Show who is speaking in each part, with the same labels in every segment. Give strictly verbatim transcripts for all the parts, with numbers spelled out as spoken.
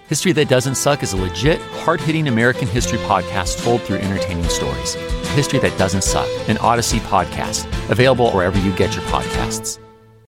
Speaker 1: History That Doesn't Suck is a legit, hard-hitting American history podcast told through entertaining stories. History That Doesn't Suck, an Odyssey podcast, available wherever you get your podcasts.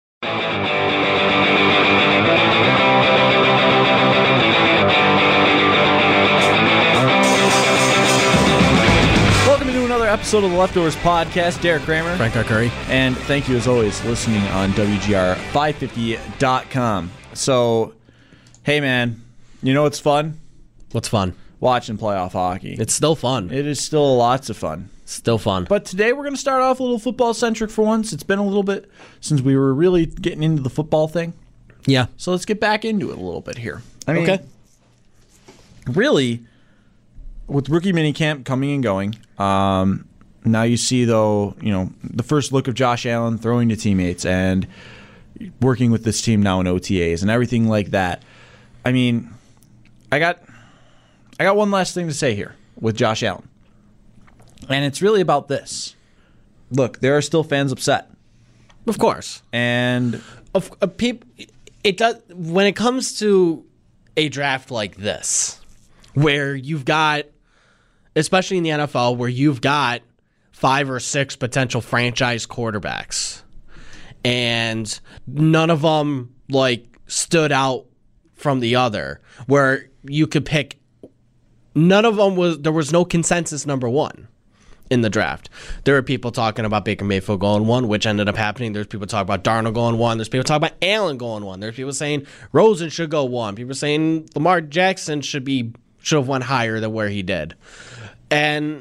Speaker 2: Welcome to another episode of the Leftovers Podcast. Derek Kramer.
Speaker 3: Frank R. Curry.
Speaker 2: And thank you, as always, listening on W G R five fifty dot com. So, hey, man. You know what's fun?
Speaker 3: What's fun?
Speaker 2: Watching playoff hockey.
Speaker 3: It's still fun.
Speaker 2: It is still lots of fun.
Speaker 3: Still fun.
Speaker 2: But today we're going to start off a little football-centric for once. It's been a little bit since we were really getting into the football thing.
Speaker 3: Yeah.
Speaker 2: So let's get back into it a little bit here. I mean,
Speaker 3: okay.
Speaker 2: Really, with rookie minicamp coming and going, um, now you see, though, you know, the first look of Josh Allen throwing to teammates and working with this team now in O T As and everything like that. I mean, I got I got one last thing to say here with Josh Allen. And it's really about this. Look, there are still fans upset.
Speaker 3: Of course.
Speaker 2: And
Speaker 3: of uh, people it does when it comes to a draft like this, where you've got, especially in the N F L, where you've got five or six potential franchise quarterbacks, and none of them like stood out from the other, where you could pick. None of them was there was no consensus number one in the draft. There were people talking about Baker Mayfield going one, which ended up happening. There's people talking about Darnold going one. There's people talking about Allen going one. There's people saying Rosen should go one. People saying Lamar Jackson should be should have went higher than where he did. And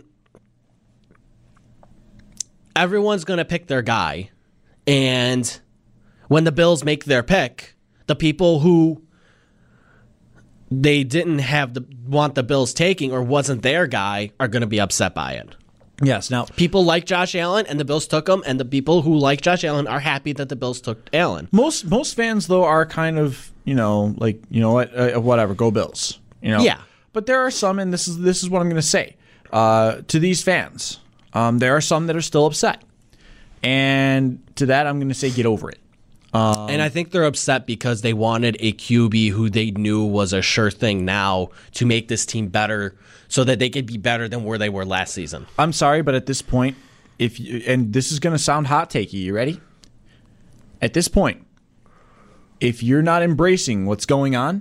Speaker 3: everyone's gonna pick their guy. And when the Bills make their pick, the people who they didn't have the want the Bills taking or wasn't their guy are going to be upset by it.
Speaker 2: yes, now
Speaker 3: People like Josh Allen, and the Bills took him, and the people who like Josh Allen are happy that the Bills took Allen.
Speaker 2: most most fans though are kind of, you know, like, you know what, uh, whatever, go Bills. You know,
Speaker 3: Yeah.
Speaker 2: But there are some, and this is this is what I'm going to say uh, to these fans. Um, there are some that are still upset, and to that I'm going to say, get over it.
Speaker 3: Um, and I think they're upset because they wanted a Q B who they knew was a sure thing now to make this team better so that they could be better than where they were last season.
Speaker 2: I'm sorry, but at this point, if you, and this is going to sound hot takey, you ready? At this point, if you're not embracing what's going on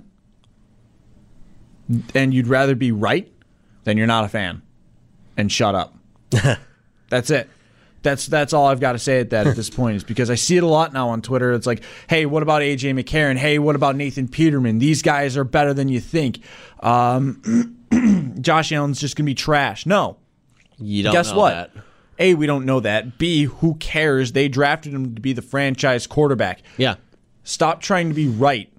Speaker 2: and you'd rather be right, then you're not a fan. And shut up. That's it. That's that's all I've got to say at that at this point, is because I see it a lot now on Twitter. It's like, hey, what about A J McCarron? Hey, what about Nathan Peterman? These guys are better than you think. Um, Josh Allen's just going to be trash. No.
Speaker 3: You don't
Speaker 2: Guess
Speaker 3: know
Speaker 2: what?
Speaker 3: that.
Speaker 2: A, we don't know that. B, who cares? They drafted him to be the franchise quarterback.
Speaker 3: Yeah.
Speaker 2: Stop trying to be right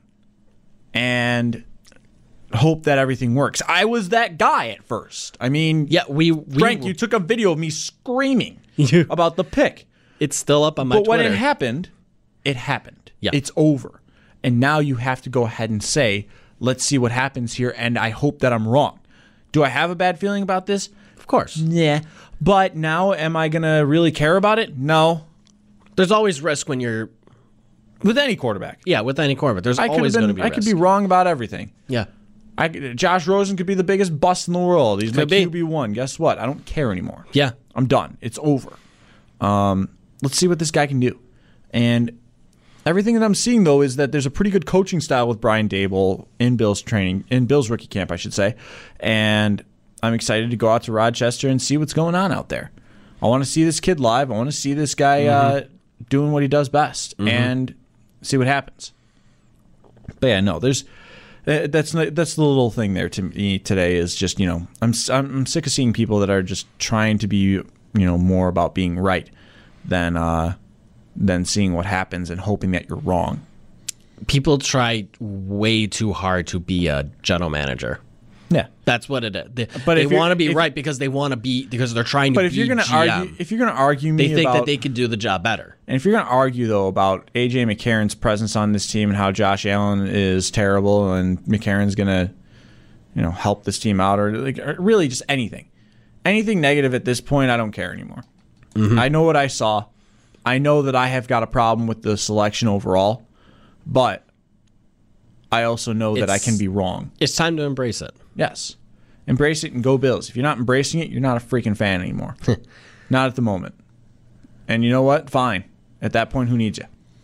Speaker 2: and hope that everything works. I was that guy at first. I mean,
Speaker 3: Yeah, we, we
Speaker 2: Frank, you took a video of me screaming about the pick.
Speaker 3: It's still up on my
Speaker 2: But
Speaker 3: Twitter.
Speaker 2: when it happened, it happened.
Speaker 3: Yeah.
Speaker 2: It's over. And now you have to go ahead and say, let's see what happens here, and I hope that I'm wrong. Do I have a bad feeling about this?
Speaker 3: Of course.
Speaker 2: Yeah. But now, am I going to really care about it? No.
Speaker 3: There's always risk when you're
Speaker 2: With any quarterback.
Speaker 3: yeah with any quarterback. There's
Speaker 2: I could
Speaker 3: always
Speaker 2: have
Speaker 3: going to
Speaker 2: been.
Speaker 3: be
Speaker 2: I
Speaker 3: risk.
Speaker 2: could be wrong about everything.
Speaker 3: Yeah.
Speaker 2: I, Josh Rosen could be the biggest bust in the world. He's my
Speaker 3: Could be.
Speaker 2: Q B one. Guess what? I don't care anymore.
Speaker 3: Yeah.
Speaker 2: I'm done. It's over. Um, let's see what this guy can do. And everything that I'm seeing, though, is that there's a pretty good coaching style with Brian Daboll in Bill's training, in Bill's rookie camp, I should say. And I'm excited to go out to Rochester and see what's going on out there. I want to see this kid live. I want to see this guy mm-hmm. uh, doing what he does best mm-hmm. and see what happens. But yeah, no, there's uh, that's not, that's the little thing there to me today is just, you know, I'm I'm sick of seeing people that are just trying to be, you know, more about being right than uh, than seeing what happens and hoping that you're wrong.
Speaker 3: People try way too hard to be a general manager.
Speaker 2: Yeah,
Speaker 3: that's what it is. They,
Speaker 2: but
Speaker 3: they want to be
Speaker 2: if,
Speaker 3: right because they want to be because they're trying to.
Speaker 2: But if
Speaker 3: be
Speaker 2: you're going to argue, if you're going to argue me,
Speaker 3: they think
Speaker 2: about,
Speaker 3: that they could do the job better.
Speaker 2: And if you're going to argue though about A J McCarron's presence on this team and how Josh Allen is terrible and McCarron's going to, you know, help this team out, or like or really just anything, anything negative at this point, I don't care anymore. Mm-hmm. I know what I saw. I know that I have got a problem with the selection overall, but I also know that I
Speaker 3: It's-
Speaker 2: can be wrong.
Speaker 3: It's time to embrace it.
Speaker 2: Yes. Embrace it and go Bills. If you're not embracing it, you're not a freaking fan anymore. Not at the moment. And you know what? Fine. At that point, who needs you?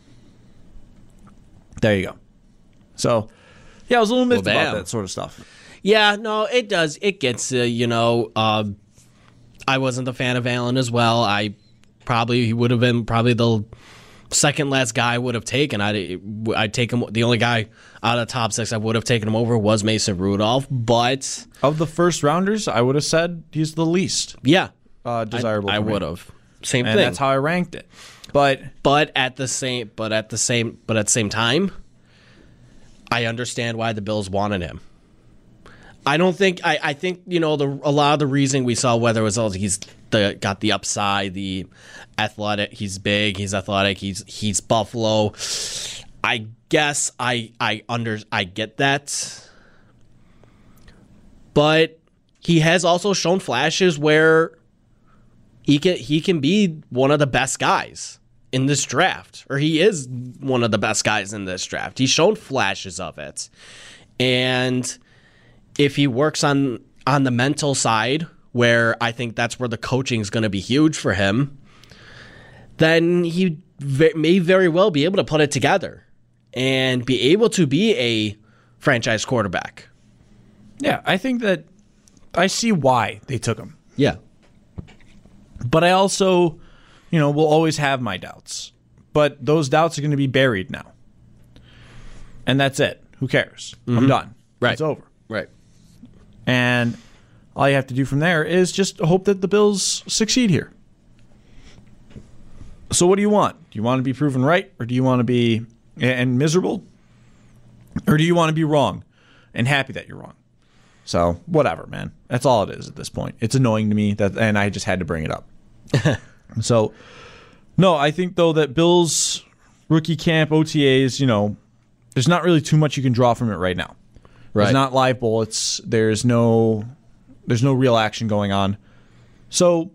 Speaker 2: There you go. So, yeah, I was a little miffed
Speaker 3: Well,
Speaker 2: about
Speaker 3: damn.
Speaker 2: that sort of stuff.
Speaker 3: Yeah, no, it does. It gets, uh, you know, uh, I wasn't a fan of Allen as well. I probably, he would have been probably the second last guy I would have taken. I'd, I'd take him, the only guy out of the top six I would have taken him over was Mason Rudolph. But,
Speaker 2: Of the first rounders, I would have said he's the least
Speaker 3: yeah,
Speaker 2: uh, desirable.
Speaker 3: I, I
Speaker 2: for me.
Speaker 3: would have. Same
Speaker 2: And
Speaker 3: thing.
Speaker 2: that's how I ranked it. But
Speaker 3: But at the same, but at the same, but at the same time, I understand why the Bills wanted him. I don't think I, I think you know the a lot of the reason we saw whether it was oh, he's the got the upside, the athletic, he's big, he's athletic, he's he's Buffalo. I guess I I under I get that, but he has also shown flashes where he can he can be one of the best guys in this draft, or he is one of the best guys in this draft. He's shown flashes of it, and if he works on on the mental side, where I think that's where the coaching is going to be huge for him, then he ve- may very well be able to put it together and be able to be a franchise quarterback.
Speaker 2: yeah, I think that I see why they took him.
Speaker 3: Yeah.
Speaker 2: But I also, you know, will always have my doubts. But those doubts are going to be buried now. And that's it. Who cares? I'm done.
Speaker 3: Right.
Speaker 2: It's over.
Speaker 3: Right.
Speaker 2: And all you have to do from there is just hope that the Bills succeed here. So what do you want? Do you want to be proven right, or do you want to be and miserable? Or do you want to be wrong and happy that you're wrong? So whatever, man. That's all it is at this point. It's annoying to me, that, and I just had to bring it up. So, no, I think, though, that Bills rookie camp, O T As, you know, there's not really too much you can draw from it right now.
Speaker 3: Right.
Speaker 2: There's not live bullets. There's no there's no real action going on. So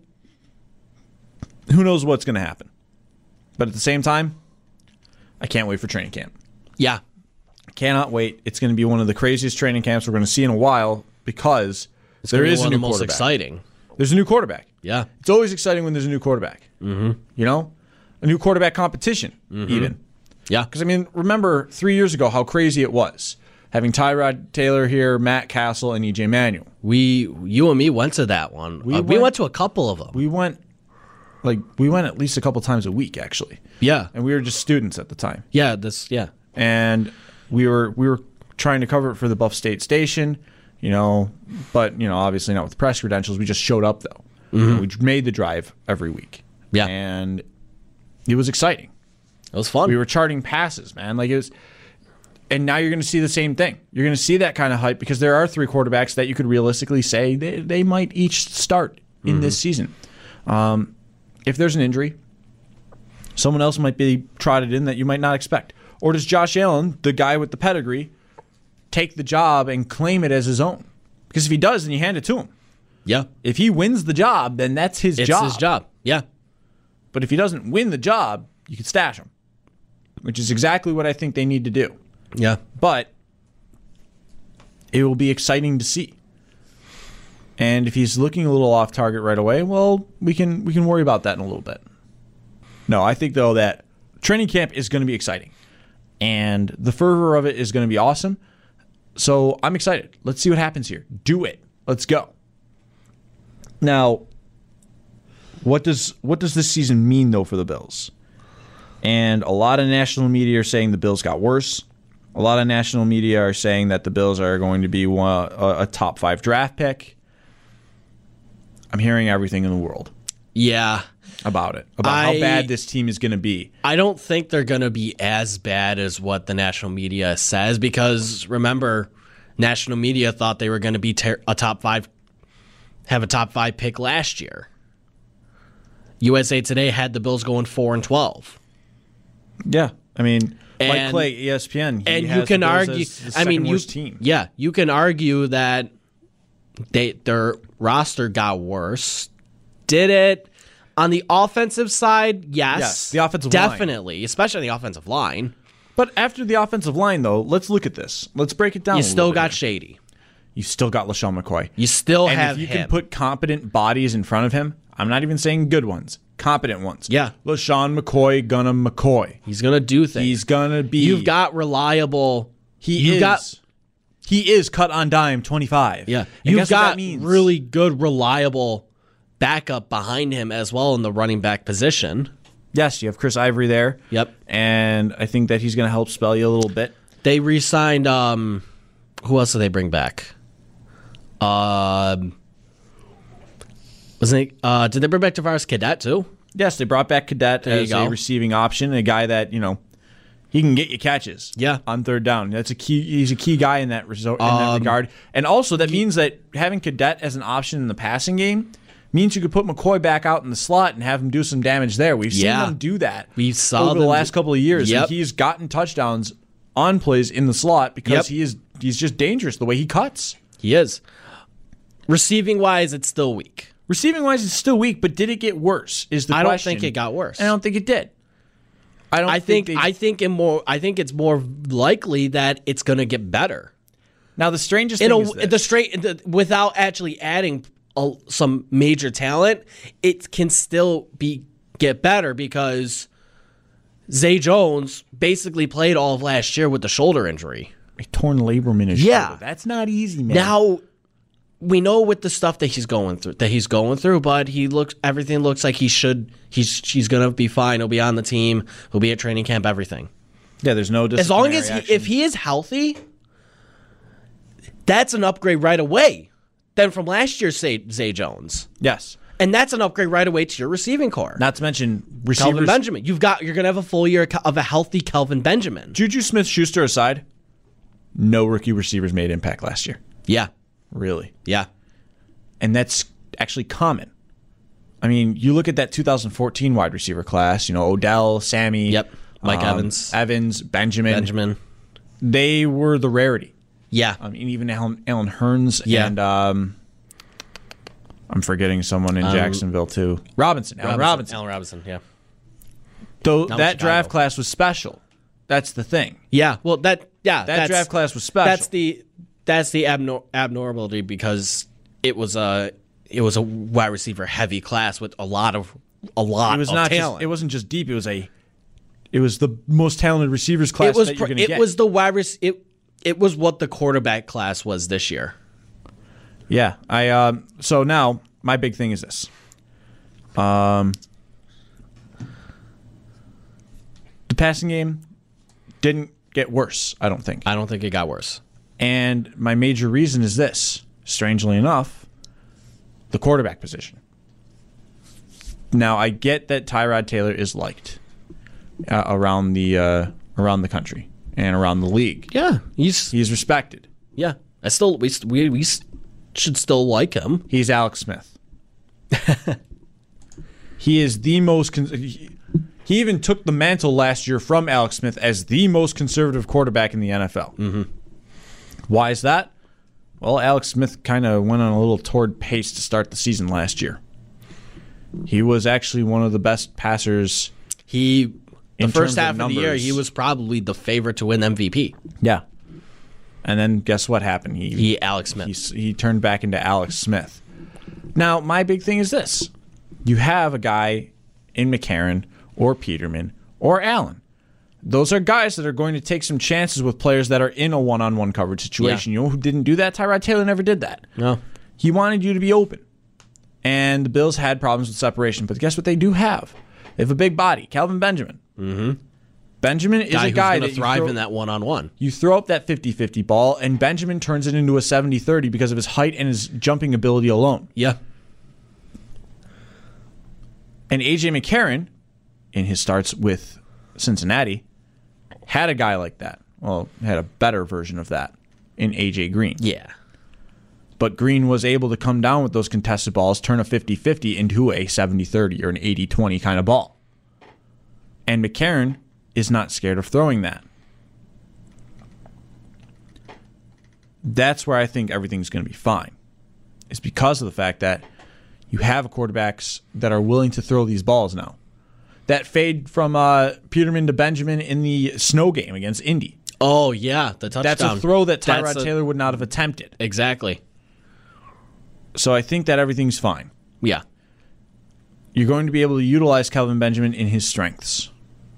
Speaker 2: who knows what's going to happen. But at the same time, I can't wait for training camp.
Speaker 3: Yeah.
Speaker 2: I cannot wait. It's going to be one of the craziest training camps we're going to see in a while because
Speaker 3: It's
Speaker 2: there
Speaker 3: gonna be
Speaker 2: is a
Speaker 3: one
Speaker 2: new
Speaker 3: of the most
Speaker 2: quarterback.
Speaker 3: exciting.
Speaker 2: There's a new quarterback.
Speaker 3: Yeah.
Speaker 2: It's always exciting when there's a new quarterback. Mm-hmm. You know? A new quarterback competition, even.
Speaker 3: Yeah.
Speaker 2: Because, I mean, remember three years ago how crazy it was. Having Tyrod Taylor here, Matt Castle, and E J Manuel.
Speaker 3: We, you and me went to that one. We, uh, we
Speaker 2: went-
Speaker 3: went to a couple of them.
Speaker 2: We went, like, we went at least a couple times a week, actually.
Speaker 3: Yeah.
Speaker 2: And we were just students at the time.
Speaker 3: Yeah. This, yeah.
Speaker 2: And we were we were trying to cover it for the Buff State station, you know, but, you know, obviously not with press credentials. We just showed up, though. You know, we made the drive every week.
Speaker 3: Yeah.
Speaker 2: And it was exciting.
Speaker 3: It was fun.
Speaker 2: We were charting passes, man. Like, it was... And now you're going to see the same thing. You're going to see that kind of hype because there are three quarterbacks that you could realistically say they, they might each start in
Speaker 3: Mm-hmm.
Speaker 2: this season. Um, if there's an injury, someone else might be trotted in that you might not expect. Or does Josh Allen, the guy with the pedigree, take the job and claim it as his own? Because if he does, then you hand it to him.
Speaker 3: yeah.
Speaker 2: If he wins the job, then that's his
Speaker 3: It's
Speaker 2: job.
Speaker 3: his job. Yeah.
Speaker 2: But if he doesn't win the job, you could stash him, which is exactly what I think they need to do.
Speaker 3: Yeah.
Speaker 2: But it will be exciting to see. And if he's looking a little off target right away, well, we can we can worry about that in a little bit. No, I think though that training camp is going to be exciting. And the fervor of it is going to be awesome. So I'm excited. Let's see what happens here. Do it. Let's go. Now, what does what does this season mean though for the Bills? And a lot of national media are saying the Bills got worse. A lot of national media are saying that the Bills are going to be one, a, a top five draft pick. I'm hearing everything in the world
Speaker 3: Yeah.
Speaker 2: about it, about
Speaker 3: I-
Speaker 2: how bad this team is going to be.
Speaker 3: I don't think they're going to be as bad as what the national media says because remember, national media thought they were going to be ter- a top five, have a top five pick last year. U S A Today had the Bills going four and twelve.
Speaker 2: Yeah, I mean, Mike
Speaker 3: And-
Speaker 2: Clay, E S P N, he
Speaker 3: And
Speaker 2: has
Speaker 3: you can
Speaker 2: the Bills
Speaker 3: argue.
Speaker 2: as the
Speaker 3: I mean,
Speaker 2: second
Speaker 3: you,
Speaker 2: worst team.
Speaker 3: yeah, you can argue that they their roster got worse. Did it on the offensive side? Yes,
Speaker 2: Yes, the offensive line.
Speaker 3: definitely, especially the offensive line.
Speaker 2: But after the offensive line, though, let's look at this. Let's break it down.
Speaker 3: You
Speaker 2: a
Speaker 3: still
Speaker 2: little bit
Speaker 3: got
Speaker 2: here.
Speaker 3: Shady.
Speaker 2: You still got LaShawn McCoy.
Speaker 3: You still
Speaker 2: and
Speaker 3: have
Speaker 2: if you
Speaker 3: him.
Speaker 2: can put competent bodies in front of him, I'm not even saying good ones, competent ones.
Speaker 3: Yeah.
Speaker 2: LaShawn McCoy gonna McCoy.
Speaker 3: He's gonna do things.
Speaker 2: He's gonna be.
Speaker 3: You've got reliable.
Speaker 2: He
Speaker 3: you
Speaker 2: is.
Speaker 3: got
Speaker 2: he is cut on dime twenty-five.
Speaker 3: yeah.
Speaker 2: And
Speaker 3: You've
Speaker 2: guess what that
Speaker 3: got
Speaker 2: means?
Speaker 3: really good, reliable backup behind him as well in the running back position.
Speaker 2: Yes, you have Chris Ivory there.
Speaker 3: Yep.
Speaker 2: And I think that he's gonna help spell you a little bit.
Speaker 3: They re-signed. Um, who else did they bring back? Um, wasn't it, uh, did they bring back Tavares Cadet too?
Speaker 2: Yes, they brought back Cadet
Speaker 3: There you
Speaker 2: as
Speaker 3: go.
Speaker 2: a receiving option, a guy that, you know, he can get you catches.
Speaker 3: Yeah.
Speaker 2: On third down. That's a key he's a key guy in that, reso- in that
Speaker 3: Um,
Speaker 2: regard. And also that means that having Cadet as an option in the passing game means you could put McCoy back out in the slot and have him do some damage there. We've seen
Speaker 3: Yeah.
Speaker 2: him do that
Speaker 3: We saw
Speaker 2: over the
Speaker 3: them
Speaker 2: last
Speaker 3: do-
Speaker 2: couple of years.
Speaker 3: Yep.
Speaker 2: And he's gotten touchdowns on plays in the slot because
Speaker 3: Yep.
Speaker 2: he is he's just dangerous the way he cuts.
Speaker 3: He is. Receiving wise, it's still weak.
Speaker 2: Receiving wise, it's still weak, but did it get worse? Is the
Speaker 3: I don't
Speaker 2: question.
Speaker 3: think it got worse.
Speaker 2: I don't think it did. I don't.
Speaker 3: I think
Speaker 2: they,
Speaker 3: I think it more. I think it's more likely that it's going to get better.
Speaker 2: now the strangest
Speaker 3: In
Speaker 2: thing
Speaker 3: a,
Speaker 2: is this.
Speaker 3: the straight the, without actually adding a, some major talent, it can still be get better because Zay Jones basically played all of last year with the shoulder injury.
Speaker 2: a torn labrum in his
Speaker 3: Yeah.
Speaker 2: shoulder. That's not easy, man.
Speaker 3: Now we know with the stuff that he's going through that he's going through, but he looks everything looks like he should. He's he's gonna be fine. He'll be on the team. He'll be at training camp. Everything.
Speaker 2: yeah, there's no
Speaker 3: As long as
Speaker 2: disciplinary
Speaker 3: he, if
Speaker 2: action.
Speaker 3: he is healthy, that's an upgrade right away. Then from last year's Zay, Zay Jones,
Speaker 2: yes,
Speaker 3: and that's an upgrade right away to your receiving core.
Speaker 2: not to mention
Speaker 3: Kelvin
Speaker 2: receivers.
Speaker 3: Benjamin, you've got you're gonna have a full year of a healthy Kelvin Benjamin.
Speaker 2: Juju Smith-Schuster aside, no rookie receivers made impact last year.
Speaker 3: Yeah,
Speaker 2: Really,
Speaker 3: yeah,
Speaker 2: and that's actually common. I mean, you look at that two thousand fourteen wide receiver class. You know, Odell, Sammy,
Speaker 3: Yep. Mike
Speaker 2: um,
Speaker 3: Evans.
Speaker 2: Evans, Benjamin.
Speaker 3: Benjamin.
Speaker 2: They were the rarity.
Speaker 3: Yeah,
Speaker 2: I mean, even Alan, Alan Hearns
Speaker 3: Yeah.
Speaker 2: and um, I'm forgetting someone in Jacksonville too. Robinson, Allen Robinson.
Speaker 3: Allen Robinson. Yeah,
Speaker 2: Though
Speaker 3: Not
Speaker 2: that
Speaker 3: Chicago.
Speaker 2: draft class was special. That's the thing.
Speaker 3: yeah. Well, that yeah,
Speaker 2: That
Speaker 3: that's,
Speaker 2: draft class was special.
Speaker 3: That's the that's the abnor- abnormality because it was a it was a wide receiver heavy class with a lot of a lot
Speaker 2: it was
Speaker 3: of
Speaker 2: not
Speaker 3: talent.
Speaker 2: just, it wasn't just deep. It was a it was the most talented receivers class
Speaker 3: it was
Speaker 2: that you're
Speaker 3: pr-
Speaker 2: going to
Speaker 3: it
Speaker 2: get.
Speaker 3: was the wide rec- it it was what the quarterback class was this year.
Speaker 2: Yeah, I um so now my big thing is this. Um the passing game didn't get worse, I don't think.
Speaker 3: I don't think it got worse.
Speaker 2: And my major reason is this, strangely enough, the quarterback position. Now, I get that Tyrod Taylor is liked uh, around the uh, around the country and around the league.
Speaker 3: Yeah, he's
Speaker 2: He's respected.
Speaker 3: yeah. I still we we, we should still like him.
Speaker 2: He's Alex Smith. He is the most. Con- he, he even took the mantle last year from Alex Smith as the most conservative quarterback in the N F L. Mm-hmm. Why is that? Well, Alex Smith kind of went on a little torrid pace to start the season last year. He was actually one of the best passers.
Speaker 3: He the
Speaker 2: In
Speaker 3: first
Speaker 2: terms of
Speaker 3: half of, the year
Speaker 2: numbers.
Speaker 3: he was probably the favorite to win M V P.
Speaker 2: Yeah. And then guess what happened? He
Speaker 3: He Alex Smith.
Speaker 2: he, he turned back into Alex Smith. Now, my big thing is this. You have a guy in McCarron or Peterman or Allen. Those are guys that are going to take some chances with players that are in a one-on-one coverage situation.
Speaker 3: Yeah.
Speaker 2: You know who didn't do that? Tyrod Taylor never did that.
Speaker 3: No.
Speaker 2: He wanted you to be open. And the Bills had problems with separation. But guess what they do have? They have a big body, Kelvin Benjamin. Mm-hmm. Benjamin is
Speaker 3: Guy
Speaker 2: a
Speaker 3: who's
Speaker 2: guy
Speaker 3: going to
Speaker 2: that you
Speaker 3: thrive
Speaker 2: throw-
Speaker 3: in that one-on-one.
Speaker 2: You throw up that fifty-fifty ball, and Benjamin turns it into a seventy-thirty because of his height and his jumping ability alone.
Speaker 3: Yeah.
Speaker 2: And A J McCarron, in his starts with Cincinnati, had a guy like that. Well, had a better version of that in A J Green.
Speaker 3: Yeah.
Speaker 2: But Green was able to come down with those contested balls, turn a fifty-fifty into a seventy-thirty or an eighty-twenty kind of ball. And McCarron is not scared of throwing that. That's where I think everything's going to be fine. It's because of the fact that you have quarterbacks that are willing to throw these balls now. That fade from uh, Peterman to Benjamin in the snow game against Indy.
Speaker 3: Oh, yeah, the touchdown.
Speaker 2: That's a throw that Tyrod
Speaker 3: That's a-
Speaker 2: Taylor would not have attempted.
Speaker 3: Exactly.
Speaker 2: So I think that everything's fine.
Speaker 3: Yeah.
Speaker 2: You're going to be able to utilize Kelvin Benjamin in his strengths.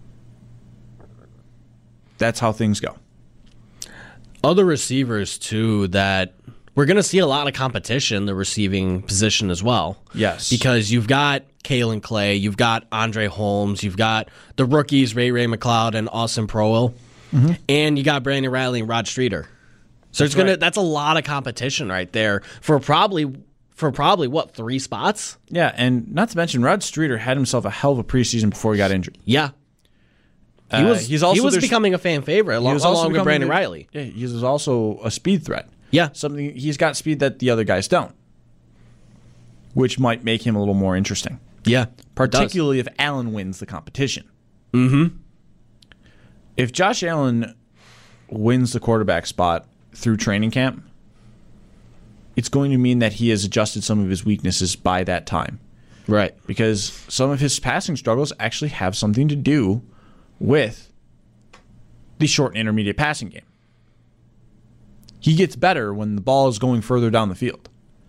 Speaker 2: That's how things go.
Speaker 3: Other receivers, too, that we're going to see a lot of competition in the receiving position as well.
Speaker 2: Yes.
Speaker 3: Because you've got Kalen Clay, you've got Andre Holmes, you've got the rookies, Ray Ray McLeod and Austin Proehl, mm-hmm. and you got Brandon Riley and Rod Streeter. So it's
Speaker 2: That's
Speaker 3: gonna
Speaker 2: right.
Speaker 3: that's a lot of competition right there for probably for probably what, three spots?
Speaker 2: Yeah, and not to mention, Rod Streeter had himself a hell of a preseason before he got injured.
Speaker 3: Yeah. He
Speaker 2: Uh,
Speaker 3: was
Speaker 2: he's also
Speaker 3: he was
Speaker 2: there's-
Speaker 3: becoming a fan favorite along,
Speaker 2: He was also
Speaker 3: along with
Speaker 2: becoming
Speaker 3: Brandon
Speaker 2: a-
Speaker 3: Riley.
Speaker 2: Yeah, he was also a speed threat.
Speaker 3: Yeah.
Speaker 2: Something he's got speed that the other guys don't, which might make him a little more interesting.
Speaker 3: Yeah.
Speaker 2: Particularly if Allen wins the competition. Mm-hmm. If Josh Allen wins the quarterback spot through training camp, it's going to mean that he has adjusted some of his weaknesses by that time.
Speaker 3: Right.
Speaker 2: Because some of his passing struggles actually have something to do with the short and intermediate passing game. He gets better when the ball is going further down the field.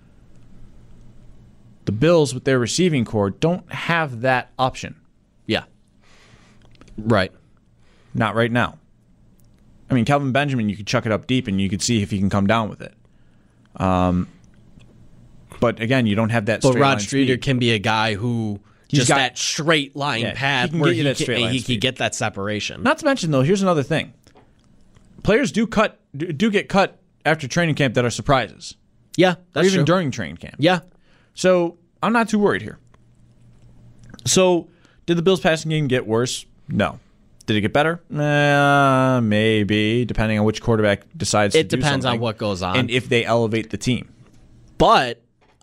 Speaker 2: The Bills, with their receiving core, don't have that option.
Speaker 3: Yeah. Right.
Speaker 2: Not right now. I mean, Kelvin Benjamin, you could chuck it up deep and you could see if he can come down with it. Um, but again, you don't have that
Speaker 3: But
Speaker 2: straight
Speaker 3: Rod
Speaker 2: line
Speaker 3: Streeter
Speaker 2: speed.
Speaker 3: can be a guy who
Speaker 2: He's
Speaker 3: just
Speaker 2: got-
Speaker 3: that straight line
Speaker 2: Yeah, he
Speaker 3: path
Speaker 2: can
Speaker 3: where
Speaker 2: get you
Speaker 3: he,
Speaker 2: that
Speaker 3: can,
Speaker 2: straight line
Speaker 3: he
Speaker 2: speed.
Speaker 3: can get that separation.
Speaker 2: Not to mention, though, here's another thing. Players do cut do do get cut after training camp that are surprises.
Speaker 3: yeah,
Speaker 2: Or
Speaker 3: that's
Speaker 2: even
Speaker 3: true.
Speaker 2: during training camp.
Speaker 3: Yeah.
Speaker 2: So I'm not too worried here. So did the Bills' passing game get worse? No. Did it get better? Uh, maybe, depending on which quarterback decides
Speaker 3: It
Speaker 2: to do
Speaker 3: depends on
Speaker 2: something
Speaker 3: what goes on.
Speaker 2: and if they elevate the team.
Speaker 3: But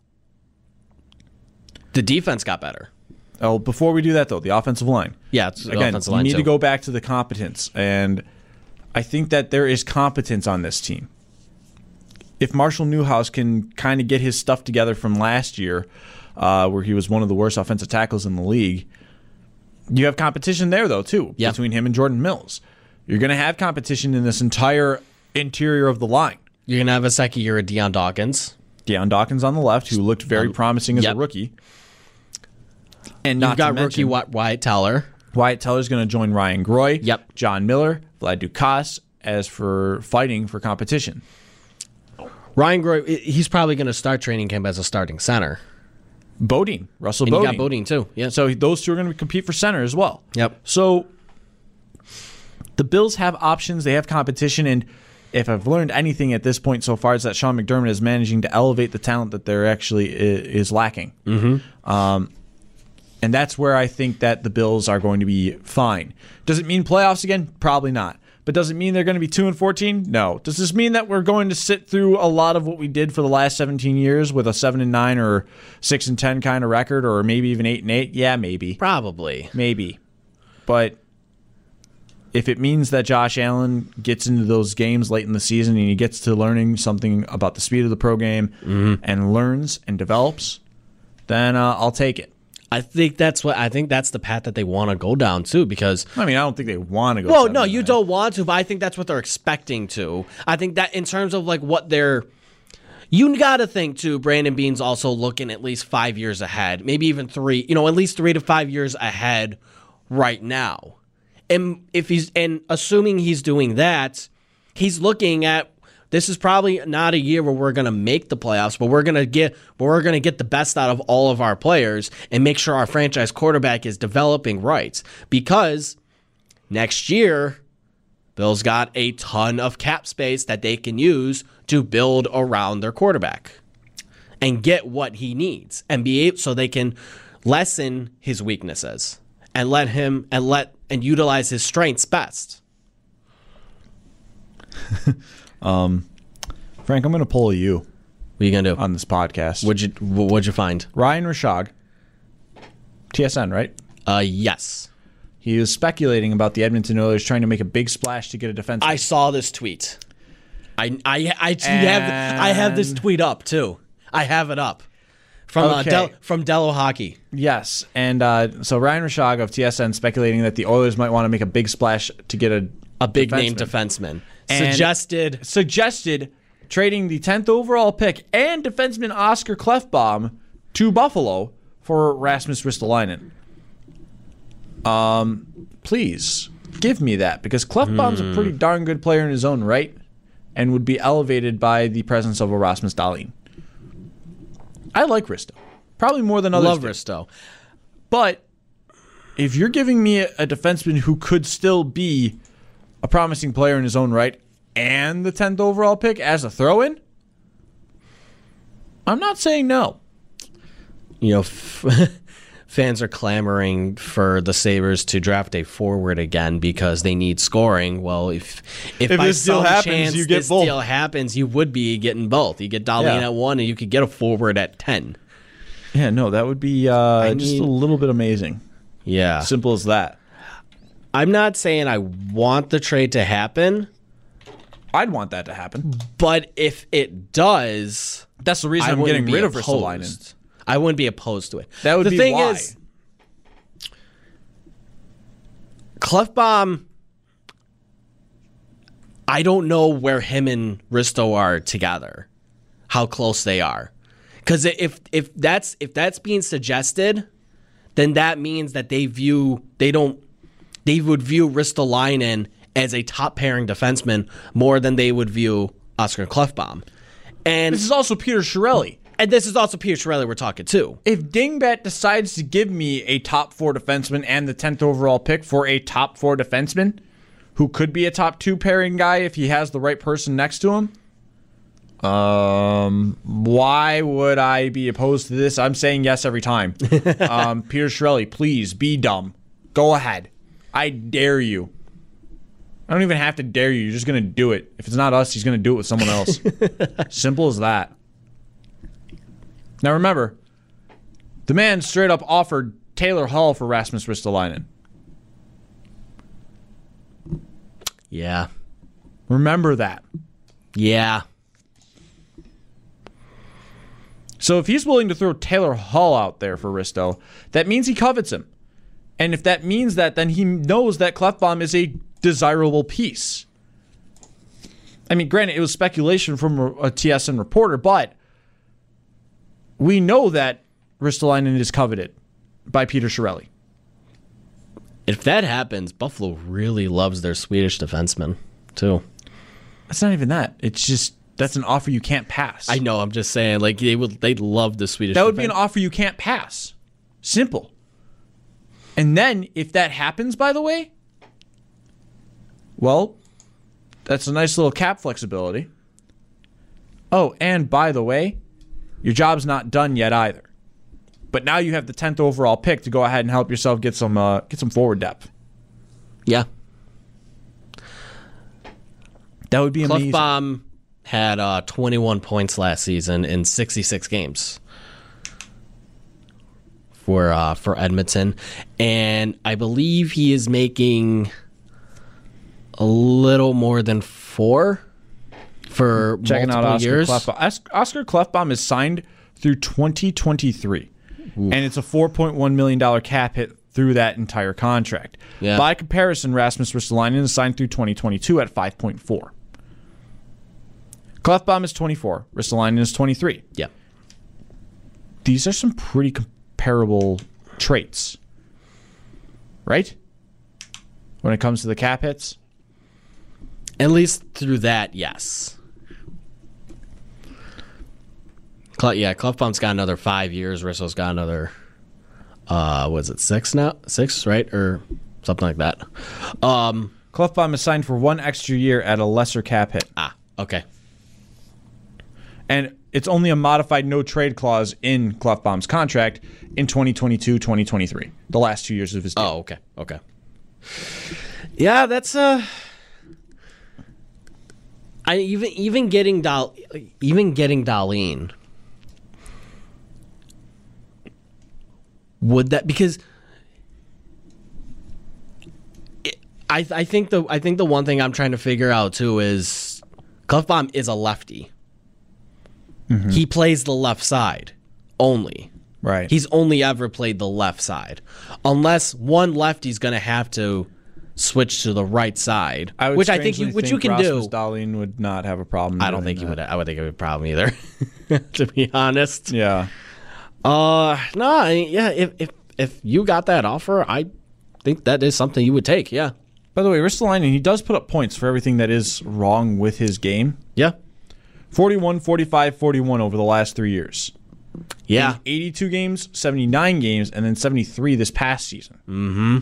Speaker 3: the defense got better.
Speaker 2: Oh, before we do that, though, the offensive line.
Speaker 3: Yeah, it's the
Speaker 2: Again,
Speaker 3: offensive
Speaker 2: you
Speaker 3: line
Speaker 2: need
Speaker 3: too.
Speaker 2: to go back to the competence, and I think that there is competence on this team. If Marshall Newhouse can kind of get his stuff together from last year, uh, where he was one of the worst offensive tackles in the league, you have competition there, though, too,
Speaker 3: Yeah.
Speaker 2: between him and Jordan Mills. You're going to have competition in this entire interior of the line.
Speaker 3: You're going to have a second year of Deion Dawkins.
Speaker 2: Deion Dawkins on the left, who looked very
Speaker 3: Um,
Speaker 2: promising as
Speaker 3: yep.
Speaker 2: a rookie. And not
Speaker 3: You've got
Speaker 2: to
Speaker 3: rookie
Speaker 2: mention,
Speaker 3: Wy- Wyatt Teller.
Speaker 2: Wyatt Teller's going to join Ryan Groy,
Speaker 3: Yep.
Speaker 2: John Miller, Vlad Dukas, as for fighting for competition.
Speaker 3: Ryan Groy, he's probably going to start training camp as a starting center.
Speaker 2: Bodine, Russell
Speaker 3: And
Speaker 2: Bodine.
Speaker 3: you got Bodine too. Yeah.
Speaker 2: So those two are going to compete for center as well.
Speaker 3: Yep.
Speaker 2: So the Bills have options. They have competition. And if I've learned anything at this point so far, it's that Sean McDermott is managing to elevate the talent that there actually i- is lacking. Mm-hmm. Um, and that's where I think that the Bills are going to be fine. Does it mean playoffs again? Probably not. But does it mean they're going to be two and fourteen? No. Does this mean that we're going to sit through a lot of what we did for the last seventeen years with a seven and nine or six and ten kind of record, or maybe even eight and eight? Yeah, maybe.
Speaker 3: Probably.
Speaker 2: Maybe. But if it means that Josh Allen gets into those games late in the season and he gets to learning something about the speed of the pro game
Speaker 3: Mm-hmm.
Speaker 2: and learns and develops, then uh, I'll take it.
Speaker 3: I think that's what I think that's the path that they want to go down too, because
Speaker 2: I mean, I don't think they want to go.
Speaker 3: well,
Speaker 2: seven
Speaker 3: no,
Speaker 2: and
Speaker 3: you
Speaker 2: nine.
Speaker 3: don't want to, but I think that's what they're expecting to. I think that in terms of like what they're, you got to think too. Brandon Beane's also looking at least five years ahead, maybe even three. You know, at least three to five years ahead right now. And if he's and assuming he's doing that, he's looking at. This is probably not a year where we're going to make the playoffs, but we're going to get but we're going to get the best out of all of our players and make sure our franchise quarterback is developing right. Because next year, Bills got a ton of cap space that they can use to build around their quarterback and get what he needs and be able so they can lessen his weaknesses and let him and let and utilize his strengths best.
Speaker 2: Frank, I'm going to pull a you
Speaker 3: What are you gonna do?
Speaker 2: on this podcast.
Speaker 3: What'd you What'd you find?
Speaker 2: Ryan Rashog, T S N, right?
Speaker 3: Uh, yes.
Speaker 2: He was speculating about the Edmonton Oilers trying to make a big splash to get a defenseman.
Speaker 3: I saw this tweet. I I I, have I have this
Speaker 2: And-
Speaker 3: tweet up too. I have it up. from uh,
Speaker 2: Okay.
Speaker 3: Del, from Dello Hockey.
Speaker 2: Yes, and uh, so Ryan Rishaga of T S N speculating that the Oilers might want to make a big splash to get a
Speaker 3: A big
Speaker 2: defenseman.
Speaker 3: name defenseman.
Speaker 2: And
Speaker 3: Suggested.
Speaker 2: suggested trading the tenth overall pick and defenseman Oscar Klefbom to Buffalo for Rasmus Ristolainen. Um, please give me that, because Klefbom's a pretty darn good player in his own right and would be elevated by the presence of a Rasmus Dahlin. I like Risto. Probably more than others.
Speaker 3: Love
Speaker 2: do.
Speaker 3: Risto.
Speaker 2: But if you're giving me a, a defenseman who could still be a promising player in his own right and the tenth overall pick as a throw-in, I'm not saying no.
Speaker 3: You know, f- fans are clamoring for the Sabres to draft a forward again because they need scoring. Well, if if,
Speaker 2: If
Speaker 3: by
Speaker 2: this deal
Speaker 3: some
Speaker 2: happens,
Speaker 3: chance
Speaker 2: you get
Speaker 3: this
Speaker 2: both.
Speaker 3: deal happens, you would be getting both. You get Dahlin
Speaker 2: Yeah.
Speaker 3: at one, and you could get a forward at ten.
Speaker 2: Yeah, no, that would be uh, just
Speaker 3: need-
Speaker 2: a little bit amazing.
Speaker 3: Yeah.
Speaker 2: Simple as that.
Speaker 3: I'm not saying I want the trade to happen,
Speaker 2: I'd want that to happen.
Speaker 3: but if it does,
Speaker 2: That's the reason
Speaker 3: I
Speaker 2: I'm
Speaker 3: wouldn't
Speaker 2: getting
Speaker 3: be
Speaker 2: rid of
Speaker 3: opposed.
Speaker 2: Ristolainen.
Speaker 3: I wouldn't be opposed to it.
Speaker 2: That would
Speaker 3: the
Speaker 2: be
Speaker 3: thing
Speaker 2: why.
Speaker 3: is, Klefbom, I don't know where him and Risto are together, how close they are, because if if that's if that's being suggested, then that means that they view they don't they would view Ristolainen as a top pairing defenseman more than they would view Oscar Klefbom, and
Speaker 2: This is also Peter Chiarelli.
Speaker 3: and this is also Peter Chiarelli we're talking too.
Speaker 2: If Dingbat decides to give me a top four defenseman and the tenth overall pick for a top four defenseman who could be a top two pairing guy if he has the right person next to him, um, why would I be opposed to this? I'm saying yes every time. um, Peter Chiarelli, please be dumb. Go ahead. I dare you. I don't even have to dare you. You're just going to do it. If it's not us, he's going to do it with someone else. Simple as that. Now remember, the man straight up offered Taylor Hall for Rasmus Ristolainen.
Speaker 3: Yeah,
Speaker 2: Remember that.
Speaker 3: yeah.
Speaker 2: So if he's willing to throw Taylor Hall out there for Risto, that means he covets him. And if that means that, then he knows that Klefbom is a desirable piece. I mean, granted, it was speculation from a, a T S N reporter, but we know that Ristolainen is coveted by Peter Chiarelli.
Speaker 3: If that happens, Buffalo really loves their Swedish defenseman too.
Speaker 2: It's not even that. It's just, that's an offer you can't pass.
Speaker 3: I know. I'm just saying, like they would, they'd love the Swedish.
Speaker 2: That would be an
Speaker 3: defen-
Speaker 2: offer you can't pass. Simple. And then, if that happens, by the way, well, that's a nice little cap flexibility. Oh, and by the way, your job's not done yet either. But now you have the tenth overall pick to go ahead and help yourself get some uh, get some forward depth.
Speaker 3: Yeah.
Speaker 2: That would be amazing.
Speaker 3: Klefbom had uh, twenty-one points last season in sixty-six games for uh, for Edmonton, and I believe he is making a little more than four for
Speaker 2: Checking
Speaker 3: multiple
Speaker 2: out Oscar
Speaker 3: years.
Speaker 2: Klefbom. Os- Oscar Klefbom is signed through twenty twenty-three, and it's a four point one million dollars cap hit through that entire contract.
Speaker 3: Yeah.
Speaker 2: By comparison, Rasmus Ristolainen is signed through twenty twenty-two at five point four. Klefbom is twenty-four. Ristolainen is twenty-three.
Speaker 3: Yeah.
Speaker 2: These are some pretty comparable traits, right? When it comes to the cap hits.
Speaker 3: At least through that, yes. Cle- yeah, Klefbom's got another five years. Risso's got another, uh, what is it, six now? Six, right? Or something like that. Um,
Speaker 2: Klefbom is signed for one extra year at a lesser cap hit.
Speaker 3: ah, okay.
Speaker 2: And it's only a modified no-trade clause in Klefbom's contract in twenty twenty-two twenty twenty-three, the last two years of his deal.
Speaker 3: Oh, okay, okay. Yeah, that's uh I even even getting Dal even getting Dahlin. Would that because it, I I think the I think the one thing I'm trying to figure out too is Klefbom is a lefty. He plays the left side only.
Speaker 2: Right.
Speaker 3: He's only ever played the left side. Unless one lefty's going to have to switch to the right side,
Speaker 2: I would
Speaker 3: which I think you
Speaker 2: strangely
Speaker 3: which you
Speaker 2: think
Speaker 3: can
Speaker 2: Rasmus
Speaker 3: do.
Speaker 2: Dahlin would not have a problem.
Speaker 3: I don't
Speaker 2: doing
Speaker 3: think he
Speaker 2: that.
Speaker 3: would. I would think it would be a problem either. To be honest.
Speaker 2: Yeah.
Speaker 3: Uh, no, I mean, yeah. If if if you got that offer, I think that is something you would take. Yeah.
Speaker 2: By the way, Ristolainen, he does put up points for everything that is wrong with his game.
Speaker 3: Yeah.
Speaker 2: forty-one, forty-five, forty-one over the last three years.
Speaker 3: Yeah.
Speaker 2: eighty-two games, seventy-nine games, and then seventy-three this past season.
Speaker 3: Mm-hmm.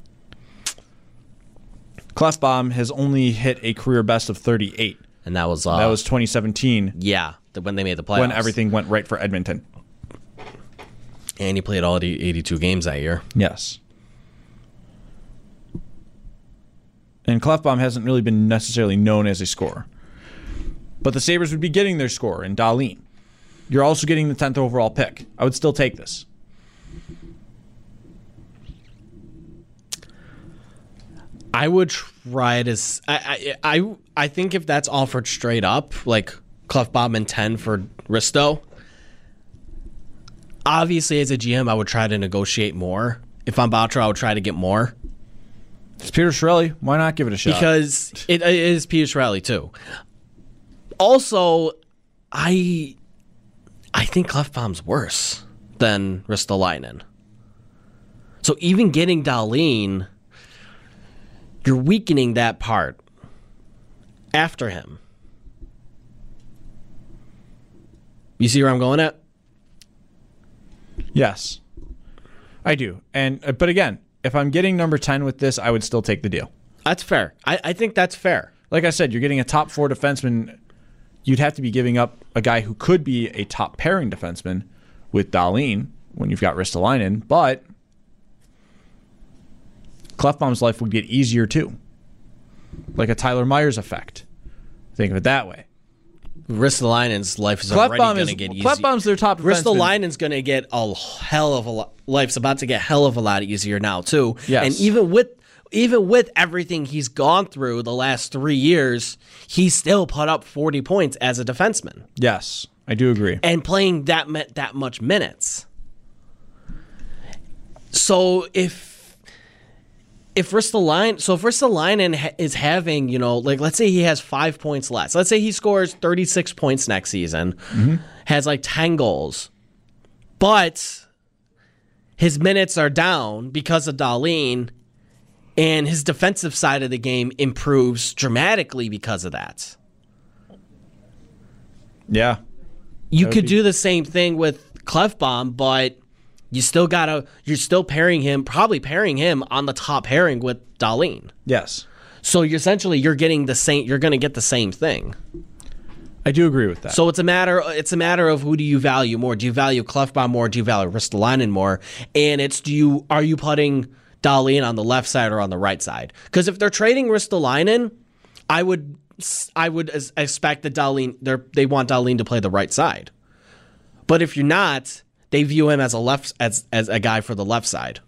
Speaker 2: Klefbom has only hit a career best of thirty-eight.
Speaker 3: And that was uh,
Speaker 2: That was twenty seventeen
Speaker 3: yeah, the, when they made the playoffs.
Speaker 2: when everything went right for Edmonton.
Speaker 3: And he played all the eighty-two games that year.
Speaker 2: Yes. And Klefbom hasn't really been necessarily known as a scorer. But the Sabres would be getting their scorer in Dahlin. You're also getting the tenth overall pick. I would still take this.
Speaker 3: I would try it as I I I, I think if that's offered straight up, like Klefbom and ten for Risto. Obviously, as a G M, I would try to negotiate more. If I'm Boucher, I would try to get more.
Speaker 2: It's Peter Chiarelli. Why not give it a shot?
Speaker 3: Because it, it is Peter Chiarelli too. Also, I I think Klefbom's worse than Ristolainen. So even getting Dahlin, you're weakening that part after him. You see where I'm going at?
Speaker 2: Yes, I do. And uh, but again, if I'm getting number ten with this, I would still take the deal.
Speaker 3: That's fair. I, I think that's fair.
Speaker 2: Like I said, you're getting a top four defenseman. You'd have to be giving up a guy who could be a top pairing defenseman with Dahlin when you've got Ristolainen, but Klefbom's life would get easier too. Like a Tyler Myers effect. Think of it that way.
Speaker 3: Ristolainen's life is already
Speaker 2: Klefbom
Speaker 3: going
Speaker 2: is
Speaker 3: to get easier.
Speaker 2: Klefbom's their top defenseman.
Speaker 3: Ristolainen's going to get a hell of a lot. Life's about to get hell of a lot easier now too.
Speaker 2: Yes.
Speaker 3: And even with even with everything he's gone through the last three years, he still put up forty points as a defenseman
Speaker 2: Yes, I do agree.
Speaker 3: and playing that me- that much minutes. So if if Ristolainen, so if Ristolainen ha- is having, you know, like let's say he has five points less. Let's say he scores thirty-six points next season, mm-hmm. has like ten goals, but his minutes are down because of Dahlin, and his defensive side of the game improves dramatically because of that.
Speaker 2: Yeah.
Speaker 3: You
Speaker 2: That would
Speaker 3: could
Speaker 2: be-
Speaker 3: do the same thing with Klefbom, but you still gotta. You're still pairing him, probably pairing him on the top pairing with Dahlin.
Speaker 2: Yes.
Speaker 3: So you're essentially you're getting the same. You're going to get the same thing.
Speaker 2: I do agree with that.
Speaker 3: So it's a matter. It's a matter of who do you value more? Do you value Klefbom more? Do you value Ristolainen more? And it's do you are you putting Dahlin on the left side or on the right side? Because if they're trading Ristolainen, I would I would as- expect that Dahlin they they want Dahlin to play the right side. But if you're not, they view him as a left as as a guy for the left side.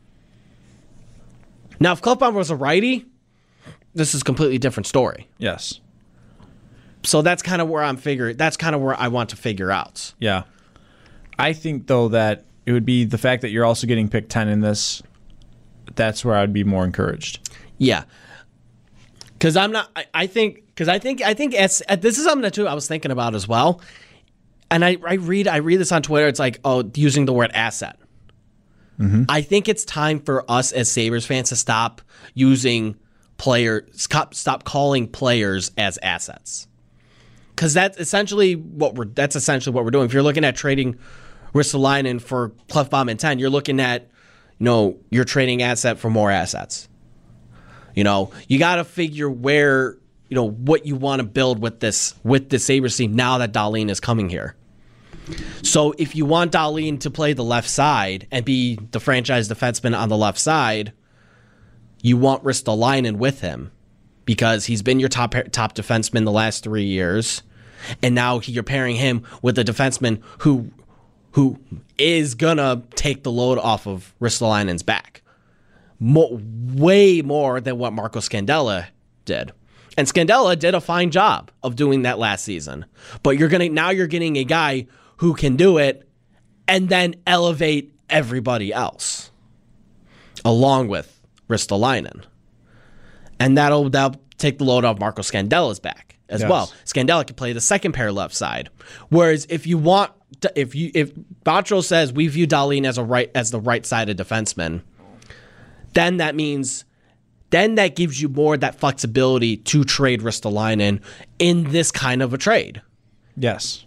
Speaker 3: Now, if Klefbom was a righty, this is a completely different story.
Speaker 2: Yes.
Speaker 3: So that's kind of where I'm figuring. That's kind of where I want to figure out.
Speaker 2: Yeah. I think, though, that it would be the fact that you're also getting pick ten in this. That's where I would be more encouraged.
Speaker 3: Yeah, because I'm not. I, I think because I think I think as, uh, this is something that too I was thinking about as well. And I, I read I read this on Twitter. It's like oh, using the word asset. Mm-hmm. I think it's time for us as Sabres fans to stop using player stop stop calling players as assets. Because that's essentially what we're that's essentially what we're doing. If you're looking at trading Ristolainen for Klefbom and ten, you're looking at, you know, you're trading asset for more assets. You know, you got to figure where, you know, what you want to build with this with the Sabres team now that Dahlin is coming here. So if you want Dahlin to play the left side and be the franchise defenseman on the left side, you want Ristolainen with him because he's been your top top defenseman the last three years. And now you're pairing him with a defenseman who who is gonna take the load off of Ristolainen's back, Mo- way more than what Marco Scandella did. And Scandella did a fine job of doing that last season. But you're gonna now you're getting a guy who can do it and then elevate everybody else along with Ristolainen. And that'll, that'll take the load off Marco Scandella's back as
Speaker 2: Yes.
Speaker 3: well. Scandella can play the second pair left side. Whereas if you want, to, if you if Botro says we view Dahlin as a right as the right-sided defenseman, then that means then that gives you more of that flexibility to trade Ristolainen in this kind of a trade.
Speaker 2: Yes.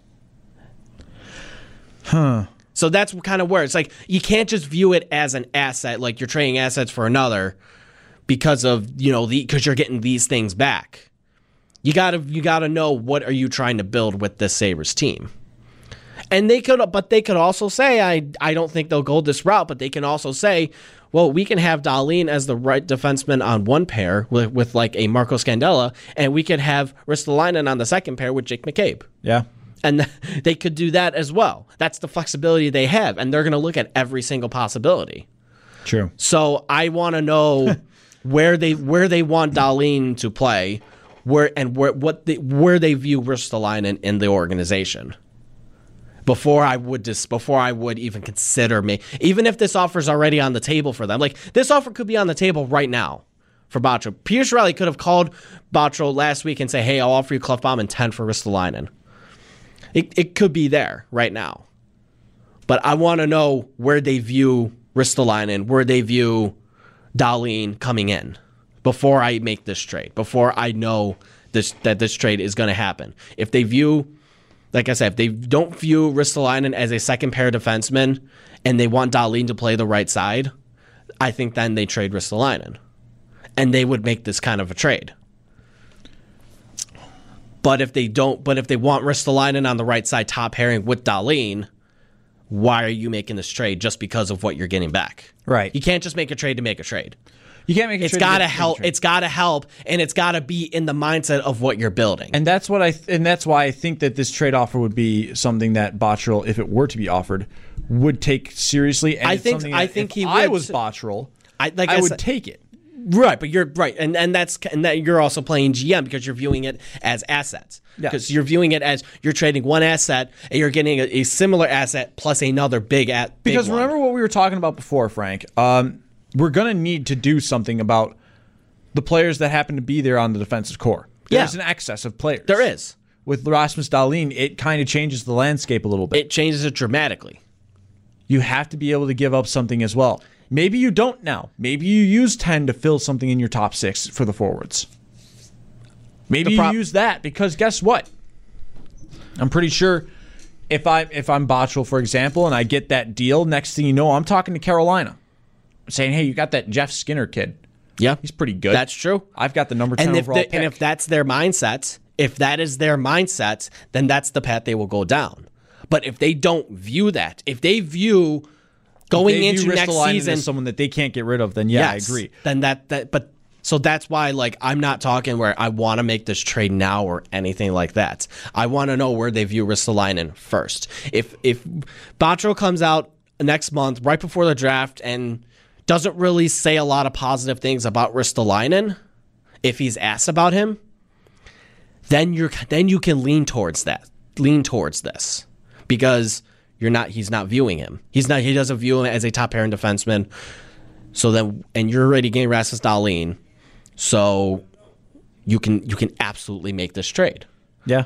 Speaker 3: So that's kind of where it's like you can't just view it as an asset, like you're trading assets for another because of, you know, the because you're getting these things back. You gotta you gotta know what are you trying to build with this Sabres team. And they could but they could also say, I I don't think they'll go this route, but they can also say, well, we can have Dahlin as the right defenseman on one pair with, with like a Marco Scandella, and we could have Ristolainen on the second pair with Jake McCabe.
Speaker 2: Yeah.
Speaker 3: And they could do that as well. That's the flexibility they have, and they're going to look at every single possibility.
Speaker 2: True.
Speaker 3: So I want to know where they where they want Dahlin to play, where and where what they, where they view Ristolainen in the organization. Before I would just before I would even consider me, even if this offer is already on the table for them, like this offer could be on the table right now for Botro. Pierce Riley could have called Botro last week and say, "Hey, I'll offer you Clefbaum and ten for Ristolainen." It it could be there right now, but I want to know where they view Ristolainen, where they view Dahlin coming in before I make this trade. Before I know this that this trade is going to happen. If they view Like I said, if they don't view Ristolainen as a second pair defenseman and they want Dahlin to play the right side, I think then they trade Ristolainen. And they would make this kind of a trade. But if they don't, but if they want Ristolainen on the right side top pairing with Dahlin, why are you making this trade just because of what you're getting back?
Speaker 2: Right.
Speaker 3: You can't just make a trade to make a trade.
Speaker 2: You can't make a
Speaker 3: It's
Speaker 2: trade.
Speaker 3: got to
Speaker 2: to
Speaker 3: help. It's got to help, and it's got to be in the mindset of what you're building.
Speaker 2: And that's what I th- and that's why I think that this trade offer would be something that Botterill, if it were to be offered, would take seriously. And
Speaker 3: I
Speaker 2: it's
Speaker 3: think-
Speaker 2: something
Speaker 3: I
Speaker 2: that
Speaker 3: think
Speaker 2: if
Speaker 3: he
Speaker 2: I
Speaker 3: would.
Speaker 2: was Botterill,
Speaker 3: I like
Speaker 2: I,
Speaker 3: I
Speaker 2: would
Speaker 3: said-
Speaker 2: take it.
Speaker 3: Right, but you're right, and and that's and that you're also playing G M because you're viewing it as assets.
Speaker 2: Yes.
Speaker 3: Because you're viewing it as you're trading one asset and you're getting a, a similar asset plus another big at.
Speaker 2: Because
Speaker 3: big
Speaker 2: remember
Speaker 3: one.
Speaker 2: what we were talking about before, Frank. Um, we're gonna need to do something about the players that happen to be there on the defensive core. There's
Speaker 3: Yeah.
Speaker 2: an excess of players.
Speaker 3: There is.
Speaker 2: With Rasmus Dahlin, it kind of changes the landscape a little bit.
Speaker 3: It changes it dramatically.
Speaker 2: You have to be able to give up something as well. Maybe you don't now. Maybe you use ten to fill something in your top six for the forwards. Maybe
Speaker 3: The prop-
Speaker 2: you use that because guess what? I'm pretty sure if I if I'm Botterill, for example, and I get that deal, next thing you know, I'm talking to Carolina, saying, "Hey, you got that Jeff Skinner kid?
Speaker 3: Yeah,
Speaker 2: He's pretty good.
Speaker 3: That's true.
Speaker 2: I've got the number ten
Speaker 3: And if
Speaker 2: overall
Speaker 3: they,
Speaker 2: pick."
Speaker 3: and if that's their mindset, if that is their mindset, then that's the path they will go down. But if they don't view that, if they view going
Speaker 2: They
Speaker 3: into
Speaker 2: view
Speaker 3: next
Speaker 2: Ristolainen
Speaker 3: season
Speaker 2: as someone that they can't get rid of, then yeah,
Speaker 3: yes,
Speaker 2: I agree.
Speaker 3: Then that that but so that's why like I'm not talking where I want to make this trade now or anything like that. I want to know where they view Ristolainen first. If if Botterill comes out next month right before the draft and doesn't really say a lot of positive things about Ristolainen, if he's asked about him, then you're then you can lean towards that. Lean towards this. Because you're not he's not viewing him. He's not he doesn't view him as a top pairing defenseman. So then and you're already getting Rasmus Dahlin. So you can you can absolutely make this trade.
Speaker 2: Yeah.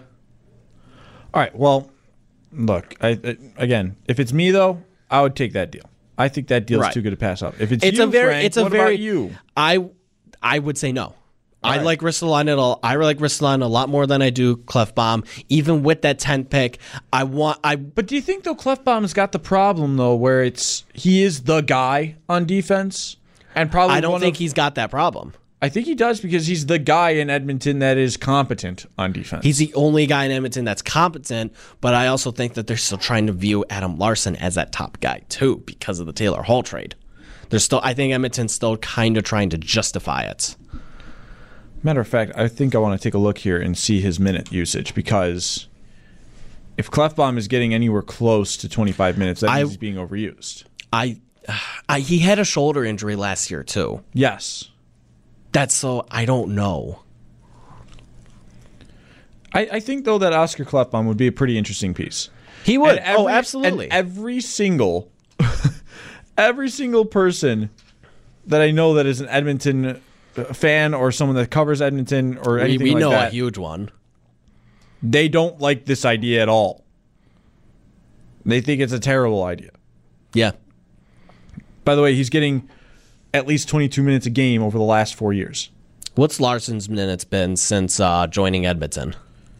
Speaker 2: All right. Well, look. I, I again, if it's me though, I would take that deal. I think that deal's
Speaker 3: Right.
Speaker 2: too good to pass up. If it's,
Speaker 3: It's
Speaker 2: you,
Speaker 3: a very
Speaker 2: Frank,
Speaker 3: it's a
Speaker 2: what
Speaker 3: very
Speaker 2: about you?
Speaker 3: I I would say no. I
Speaker 2: right.
Speaker 3: like Ristolainen. a- I like Ristolainen a lot more than I do Clefbaum. Even with that tenth pick, I want I
Speaker 2: But do you think though Clefbaum's got the problem though, where it's he is the guy on defense, and probably
Speaker 3: I don't
Speaker 2: one
Speaker 3: think
Speaker 2: of-
Speaker 3: he's got that problem.
Speaker 2: I think he does because he's the guy in Edmonton that is competent on defense.
Speaker 3: He's the only guy in Edmonton that's competent, but I also think that they're still trying to view Adam Larson as that top guy too because of the Taylor Hall trade. They're still, I think Edmonton's still kind of trying to justify it.
Speaker 2: Matter of fact, I think I want to take a look here and see his minute usage because if Clefbaum is getting anywhere close to twenty-five minutes, that
Speaker 3: I-
Speaker 2: means he's being overused.
Speaker 3: I, I, he had a shoulder injury last year too.
Speaker 2: Yes.
Speaker 3: That's so I don't know.
Speaker 2: I, I think, though, that Oscar Clefbaum would be a pretty interesting piece.
Speaker 3: He would.
Speaker 2: And every,
Speaker 3: oh, absolutely.
Speaker 2: And every single, every single person that I know that is an Edmonton fan or someone that covers Edmonton or anything
Speaker 3: we, we
Speaker 2: like
Speaker 3: know
Speaker 2: that,
Speaker 3: a huge one.
Speaker 2: They don't like this idea at all. They think it's a terrible idea.
Speaker 3: Yeah.
Speaker 2: By the way, he's getting at least twenty-two minutes a game over the last four years.
Speaker 3: What's Larson's minutes been since uh, joining Edmonton?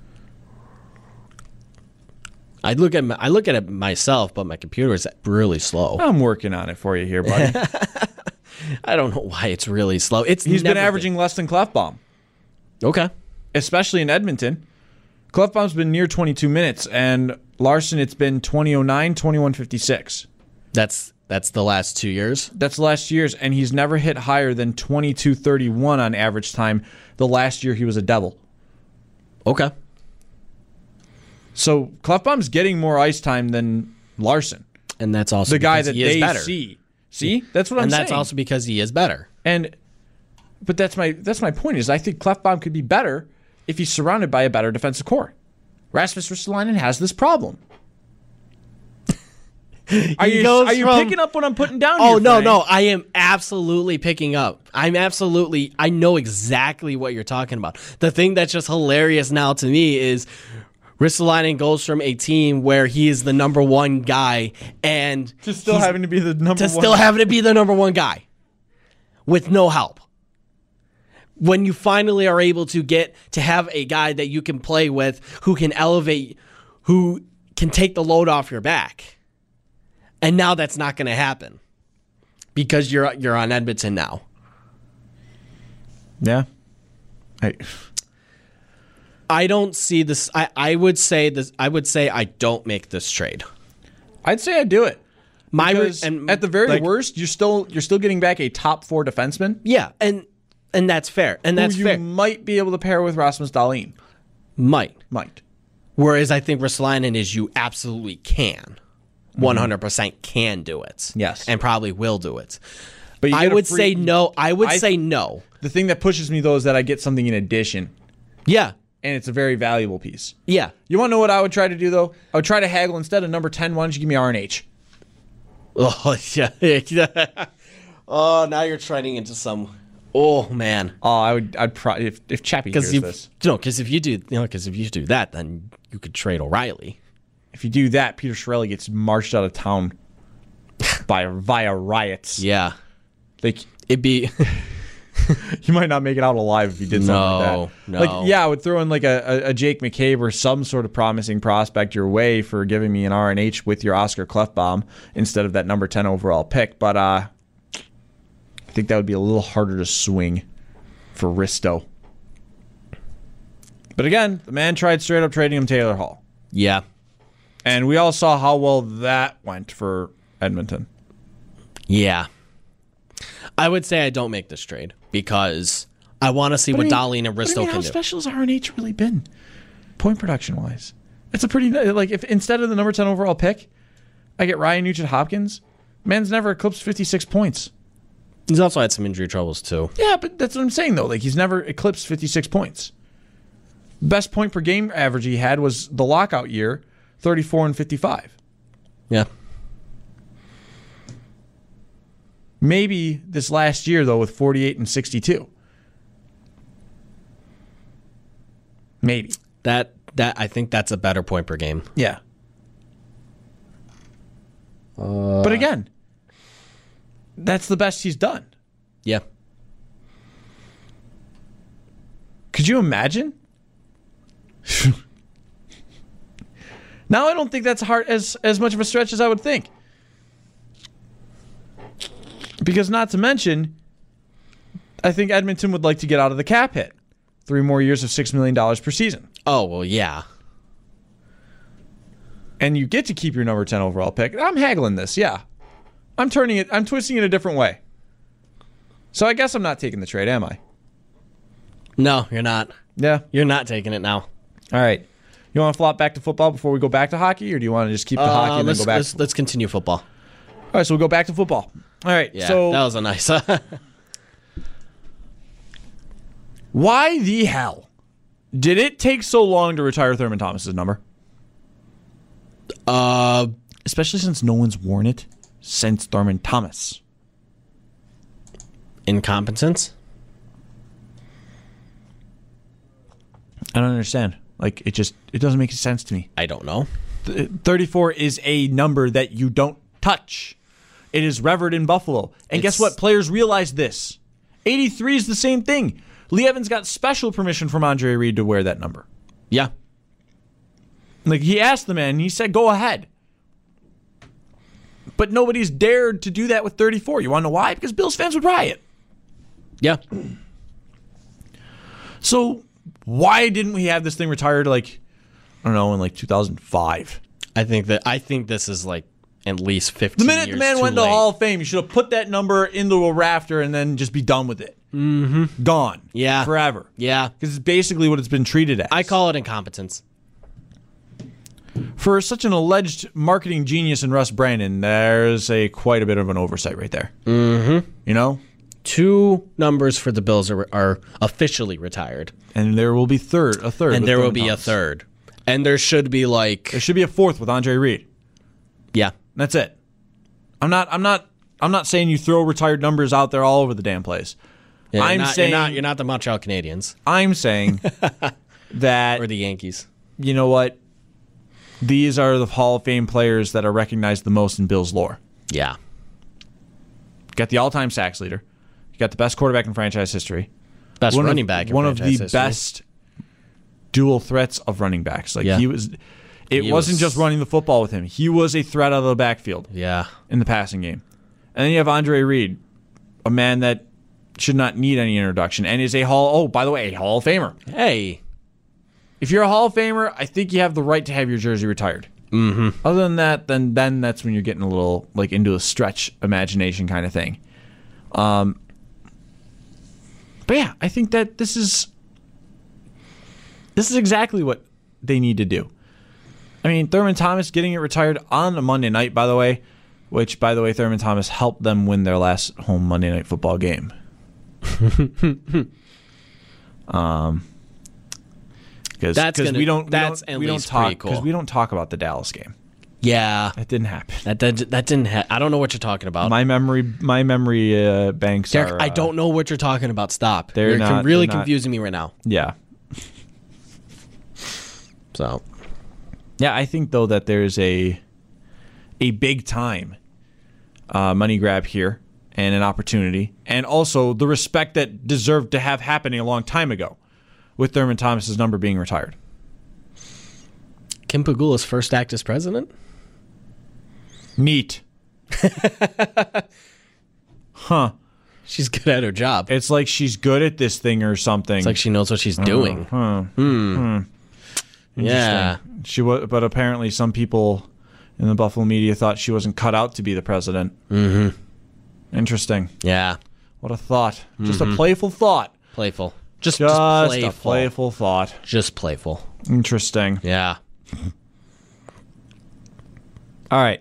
Speaker 3: I look at my, I look at it myself, but my computer is really slow.
Speaker 2: I'm working on it for you here, buddy.
Speaker 3: I don't know why it's really slow. It's
Speaker 2: He's been
Speaker 3: never
Speaker 2: averaging less than Clefbaum,
Speaker 3: Okay.
Speaker 2: especially in Edmonton. Clefbaum's been near twenty-two minutes, and Larson, it's been twenty oh nine, twenty-one fifty-six.
Speaker 3: That's that's the last two years.
Speaker 2: That's last year's, and he's never hit higher than twenty-two thirty-one on average time the last year he was a Devil.
Speaker 3: Okay.
Speaker 2: So Clefbaum's getting more ice time than Larson,
Speaker 3: And that's also
Speaker 2: the guy
Speaker 3: because
Speaker 2: that
Speaker 3: he is
Speaker 2: they
Speaker 3: better.
Speaker 2: see. See, that's what I'm
Speaker 3: and
Speaker 2: saying.
Speaker 3: that's also because he is better.
Speaker 2: And but that's my that's my point is I think Clefbaum could be better if he's surrounded by a better defensive core. Rasmus Ristolainen has this problem. Are you
Speaker 3: goes
Speaker 2: are you
Speaker 3: from-
Speaker 2: picking up what I'm putting down?
Speaker 3: Oh
Speaker 2: here,
Speaker 3: no,
Speaker 2: Frank?
Speaker 3: no, I am absolutely picking up. I'm absolutely I know exactly what you're talking about. The thing that's just hilarious now to me is Ristolainen goes from a team where he is the number one guy and
Speaker 2: To still
Speaker 3: he's-
Speaker 2: having to be the number
Speaker 3: to
Speaker 2: one.
Speaker 3: still having to be the number one guy with no help. When you finally are able to get to have a guy that you can play with who can elevate, who can take the load off your back. And now that's not going to happen because you're you're on Edmonton now.
Speaker 2: Yeah. I,
Speaker 3: I don't see this. I, I would say this. I would say I don't make this trade.
Speaker 2: I'd say I'd do it.
Speaker 3: My re-
Speaker 2: Because
Speaker 3: and
Speaker 2: at the very
Speaker 3: like-
Speaker 2: worst, you're still you're still getting back a top four defenseman.
Speaker 3: yeah, and and that's fair, and that's
Speaker 2: who you
Speaker 3: fair.
Speaker 2: might be able to pair with Rasmus Dahlin.
Speaker 3: Might.
Speaker 2: Might.
Speaker 3: Whereas I think Ristolainen is you absolutely can. one hundred percent can do it.
Speaker 2: Yes.
Speaker 3: And probably will do it.
Speaker 2: But you
Speaker 3: I
Speaker 2: get a
Speaker 3: would
Speaker 2: free-
Speaker 3: say no. I would
Speaker 2: I-
Speaker 3: say no.
Speaker 2: The thing that pushes me though is that I get something in addition,
Speaker 3: Yeah.
Speaker 2: and it's a very valuable piece.
Speaker 3: Yeah.
Speaker 2: You want to know what I would try to do though? I would try to haggle instead of number ten. Why don't you give me R and H?
Speaker 3: Oh, yeah. Oh, now you're trending into some. Oh, man.
Speaker 2: Oh, I would. I'd probably if if Chappie hears
Speaker 3: Because you,
Speaker 2: this.
Speaker 3: no, because if you do, you know, because if you do that, then you could trade O'Reilly.
Speaker 2: If you do that, Peter Chiarelli gets marched out of town by via riots.
Speaker 3: Yeah.
Speaker 2: Like
Speaker 3: It'd be.
Speaker 2: he might not make it out alive if he did something
Speaker 3: No,
Speaker 2: like that.
Speaker 3: no.
Speaker 2: Like yeah, I would throw in like a, a, a Jake McCabe or some sort of promising prospect your way for giving me an R and H with your Oscar Clefbaum instead of that number ten overall pick. But uh, I think that would be a little harder to swing for Risto. But again, the man tried straight up trading him Taylor Hall.
Speaker 3: Yeah.
Speaker 2: And we all saw how well that went for Edmonton.
Speaker 3: Yeah. I would say I don't make this trade because I want to see what Dahlin and
Speaker 2: But I
Speaker 3: Risto
Speaker 2: mean,
Speaker 3: can
Speaker 2: how
Speaker 3: do.
Speaker 2: special has R and H really been, point production wise? It's a pretty like if instead of the number ten overall pick, I get Ryan Nugent Hopkins. Man's never eclipsed fifty-six points.
Speaker 3: He's also had some injury troubles too.
Speaker 2: Yeah, but that's what I'm saying though. Like he's never eclipsed fifty-six points. Best point per game average he had was the lockout year, thirty-four and fifty-five.
Speaker 3: Yeah.
Speaker 2: Maybe this last year though with forty-eight and sixty-two. Maybe.
Speaker 3: That that I think that's a better point per game.
Speaker 2: Yeah.
Speaker 3: Uh,
Speaker 2: but again, that's the best he's done.
Speaker 3: Yeah.
Speaker 2: Could you imagine? Now I don't think that's hard as as much of a stretch as I would think. Because not to mention, I think Edmonton would like to get out of the cap hit. Three more years of six million dollars per season.
Speaker 3: Oh, well, yeah.
Speaker 2: And you get to keep your number ten overall pick. I'm haggling this, yeah. I'm turning it, I'm twisting it a different way. So I guess I'm not taking the trade, am I?
Speaker 3: No, you're not.
Speaker 2: Yeah.
Speaker 3: You're not taking it now.
Speaker 2: All right. You want to flop back to football before we go back to hockey, or do you want to just keep the hockey
Speaker 3: Uh,
Speaker 2: and then
Speaker 3: let's,
Speaker 2: go back?
Speaker 3: let's, let's continue football.
Speaker 2: All right, so we'll go back to football. All right,
Speaker 3: Yeah,
Speaker 2: so
Speaker 3: that was a nice.
Speaker 2: why the hell did it take so long to retire Thurman Thomas's number?
Speaker 3: Uh,
Speaker 2: Especially since no one's worn it since Thurman Thomas.
Speaker 3: incompetence.
Speaker 2: I don't understand. Like, it just, it doesn't make sense to me.
Speaker 3: I don't know.
Speaker 2: Th- thirty-four is a number that you don't touch. It is revered in Buffalo. And guess
Speaker 3: It's-
Speaker 2: what? Players realize this. eighty-three is the same thing. Lee Evans got special permission from Andre Reed to wear that number.
Speaker 3: Yeah.
Speaker 2: Like, he asked the man, and he said, go ahead. But nobody's dared to do that with thirty-four. You want to know why? Because Bills fans would riot.
Speaker 3: Yeah.
Speaker 2: So why didn't we have this thing retired, like, I don't know, in like two thousand five?
Speaker 3: I think that I think this is like at least fifteen
Speaker 2: The minute
Speaker 3: years
Speaker 2: the man
Speaker 3: too
Speaker 2: went to
Speaker 3: late.
Speaker 2: Hall of Fame, you should have put that number into a rafter and then just be done with it. Mm-hmm. Gone.
Speaker 3: Yeah.
Speaker 2: Forever.
Speaker 3: Yeah.
Speaker 2: Because it's basically what it's been treated as.
Speaker 3: I call it incompetence.
Speaker 2: For such an alleged marketing genius in Russ Brandon, there's a quite a bit of an oversight right there. Mm-hmm. You know?
Speaker 3: Two numbers for the Bills are, are officially retired.
Speaker 2: And there will be third, a third.
Speaker 3: And
Speaker 2: with
Speaker 3: there will
Speaker 2: Thurman
Speaker 3: be a
Speaker 2: Thomas.
Speaker 3: third. And there should be like
Speaker 2: There should be a fourth with Andre Reed.
Speaker 3: yeah.
Speaker 2: That's it. I'm not I'm not I'm not saying you throw retired numbers out there all over the damn place.
Speaker 3: Yeah, you're
Speaker 2: I'm
Speaker 3: not,
Speaker 2: saying
Speaker 3: you're not you're not the Montreal Canadiens
Speaker 2: I'm saying that
Speaker 3: or the Yankees.
Speaker 2: you know what? These are the Hall of Fame players that are recognized the most in Bills lore.
Speaker 3: Yeah.
Speaker 2: You got the all-time sacks leader. You got the best quarterback in franchise history.
Speaker 3: Best
Speaker 2: One
Speaker 3: running
Speaker 2: of,
Speaker 3: back in
Speaker 2: one of the
Speaker 3: franchise history.
Speaker 2: best dual threats of running backs. Like
Speaker 3: Yeah.
Speaker 2: he was it
Speaker 3: He
Speaker 2: wasn't
Speaker 3: was-
Speaker 2: just running the football with him. He was a threat out of the backfield
Speaker 3: Yeah.
Speaker 2: in the passing game. And then you have Andre Reed, a man that should not need any introduction and is a Hall oh, by the way, a Hall of Famer.
Speaker 3: Hey.
Speaker 2: If you're a Hall of Famer, I think you have the right to have your jersey retired. Mm-hmm. Other than that, then then that's when you're getting a little like into a stretch imagination kind of thing. Um, but yeah, I think that this is this is exactly what they need to do. I mean, Thurman Thomas getting it retired on a Monday night, by the way, which, by the way, Thurman Thomas helped them win their last home Monday Night Football game. um. Because
Speaker 3: That's gonna-
Speaker 2: we don't
Speaker 3: that's
Speaker 2: we don't,
Speaker 3: at
Speaker 2: we don't
Speaker 3: least
Speaker 2: talk
Speaker 3: pretty cool.
Speaker 2: because we don't talk about the Dallas game.
Speaker 3: Yeah.
Speaker 2: That didn't happen.
Speaker 3: That that, that didn't ha- I don't know what you're talking about.
Speaker 2: My memory my memory uh, banks
Speaker 3: Derek,
Speaker 2: are.
Speaker 3: I
Speaker 2: uh,
Speaker 3: don't know what you're talking about. Stop.
Speaker 2: They're
Speaker 3: You're
Speaker 2: not-
Speaker 3: really
Speaker 2: they're not-
Speaker 3: confusing me right now.
Speaker 2: Yeah,
Speaker 3: So,
Speaker 2: yeah. I think though that there's a a big time uh, money grab here and an opportunity, and also the respect that deserved to have happening a long time ago, with Thurman Thomas's number being retired.
Speaker 3: Kim Pagula's first act as president?
Speaker 2: Neat. Huh.
Speaker 3: She's good at her job.
Speaker 2: It's like she's good at this thing or something.
Speaker 3: It's like she knows what she's doing.
Speaker 2: Huh.
Speaker 3: Hmm. Yeah.
Speaker 2: Interesting. She was, but apparently some people in the Buffalo media thought she wasn't cut out to be the president.
Speaker 3: Mm-hmm.
Speaker 2: Interesting.
Speaker 3: Yeah.
Speaker 2: What a thought. Just a playful thought.
Speaker 3: Playful. Just,
Speaker 2: Just,
Speaker 3: just playful.
Speaker 2: a playful thought.
Speaker 3: Just playful.
Speaker 2: Interesting.
Speaker 3: Yeah.
Speaker 2: All right.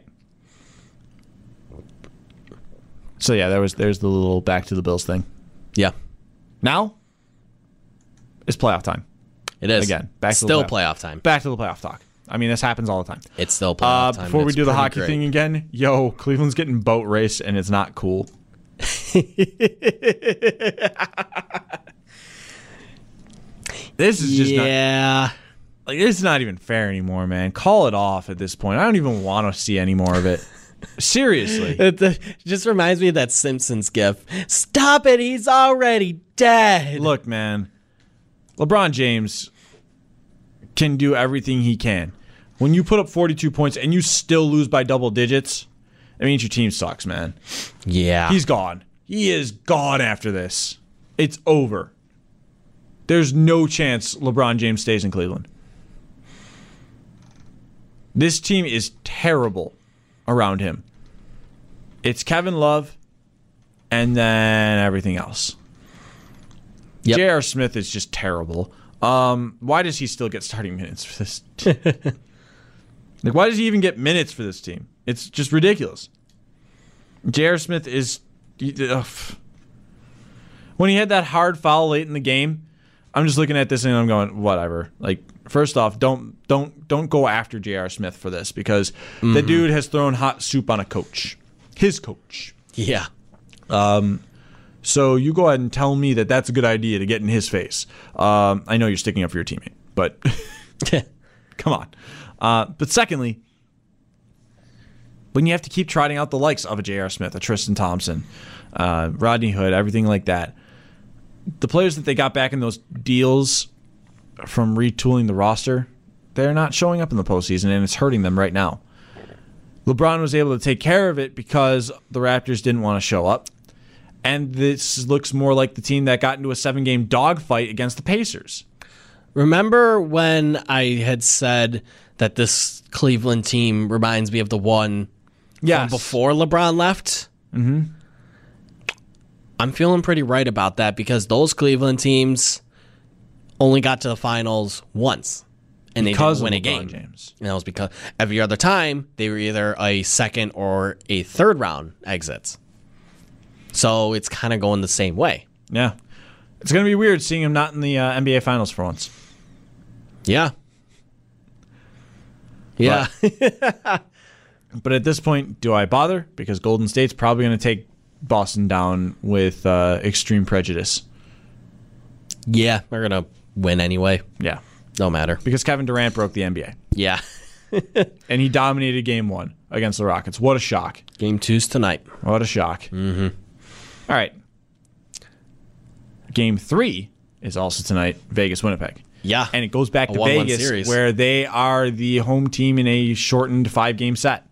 Speaker 2: So yeah, there was there's the little back to the Bills thing.
Speaker 3: Yeah.
Speaker 2: Now it's playoff time.
Speaker 3: It is.
Speaker 2: Again, back to the
Speaker 3: Still
Speaker 2: playoff.
Speaker 3: playoff time.
Speaker 2: Back to the playoff talk. I mean, this happens all the time.
Speaker 3: It's still
Speaker 2: Uh,
Speaker 3: playoff time.
Speaker 2: before
Speaker 3: and
Speaker 2: we
Speaker 3: it's
Speaker 2: do the
Speaker 3: pretty
Speaker 2: hockey
Speaker 3: great.
Speaker 2: thing again, yo, Cleveland's getting boat race and it's not cool. This is just not
Speaker 3: yeah.
Speaker 2: like it's not even fair anymore, man. Call it off at this point. I don't even want to see any more of it. Seriously.
Speaker 3: It uh, just reminds me of that Simpsons gif. Stop it, he's already dead.
Speaker 2: Look, man. LeBron James can do everything he can. When you put up forty-two points and you still lose by double digits, it means your team sucks, man.
Speaker 3: Yeah.
Speaker 2: He's gone. He is gone after this. It's over. There's no chance LeBron James stays in Cleveland. This team is terrible around him. It's Kevin Love and then everything else.
Speaker 3: Yep.
Speaker 2: J R. Smith is just terrible. Um, why does he still get starting minutes for this? Like, why does he even get minutes for this team? It's just ridiculous. J R. Smith is... Ugh. When he had that hard foul late in the game, I'm just looking at this and I'm going, whatever. Like, first off, don't don't don't go after J R. Smith for this because mm-hmm. the dude has thrown hot soup on a coach, his coach.
Speaker 3: Yeah.
Speaker 2: Um. So you go ahead and tell me that that's a good idea to get in his face. Um. I know you're sticking up for your teammate, but come on. Uh. But secondly, when you have to keep trotting out the likes of a J R. Smith, a Tristan Thompson, uh, Rodney Hood, everything like that, the players that they got back in those deals from retooling the roster, they're not showing up in the postseason, and it's hurting them right now. LeBron was able to take care of it because the Raptors didn't want to show up, and this looks more like the team that got into a seven-game dogfight against the Pacers.
Speaker 3: Remember when I had said that this Cleveland team reminds me of the one
Speaker 2: yes.
Speaker 3: from before LeBron left?
Speaker 2: Mm-hmm.
Speaker 3: I'm feeling pretty right about that because those Cleveland teams only got to the finals once, and
Speaker 2: because
Speaker 3: they didn't win a
Speaker 2: LeBron
Speaker 3: game.
Speaker 2: James.
Speaker 3: And that was because every other time they were either a second or a third round exits. So it's kind of going the same way.
Speaker 2: Yeah, it's going to be weird seeing him not in the uh, N B A Finals for once.
Speaker 3: Yeah. Yeah.
Speaker 2: But, but at this point, do I bother? Because Golden State's probably going to take Boston down with uh, extreme prejudice.
Speaker 3: Yeah, they're going to win anyway.
Speaker 2: Yeah.
Speaker 3: No matter.
Speaker 2: Because Kevin Durant broke the N B A.
Speaker 3: Yeah.
Speaker 2: And he dominated game one against the Rockets. What a shock.
Speaker 3: Game two's tonight.
Speaker 2: What a shock.
Speaker 3: Mm-hmm.
Speaker 2: All right. Game three is also tonight, Vegas-Winnipeg.
Speaker 3: Yeah.
Speaker 2: And it goes back
Speaker 3: A
Speaker 2: to
Speaker 3: one-one
Speaker 2: Vegas,
Speaker 3: series.
Speaker 2: where they are the home team in a shortened five-game set.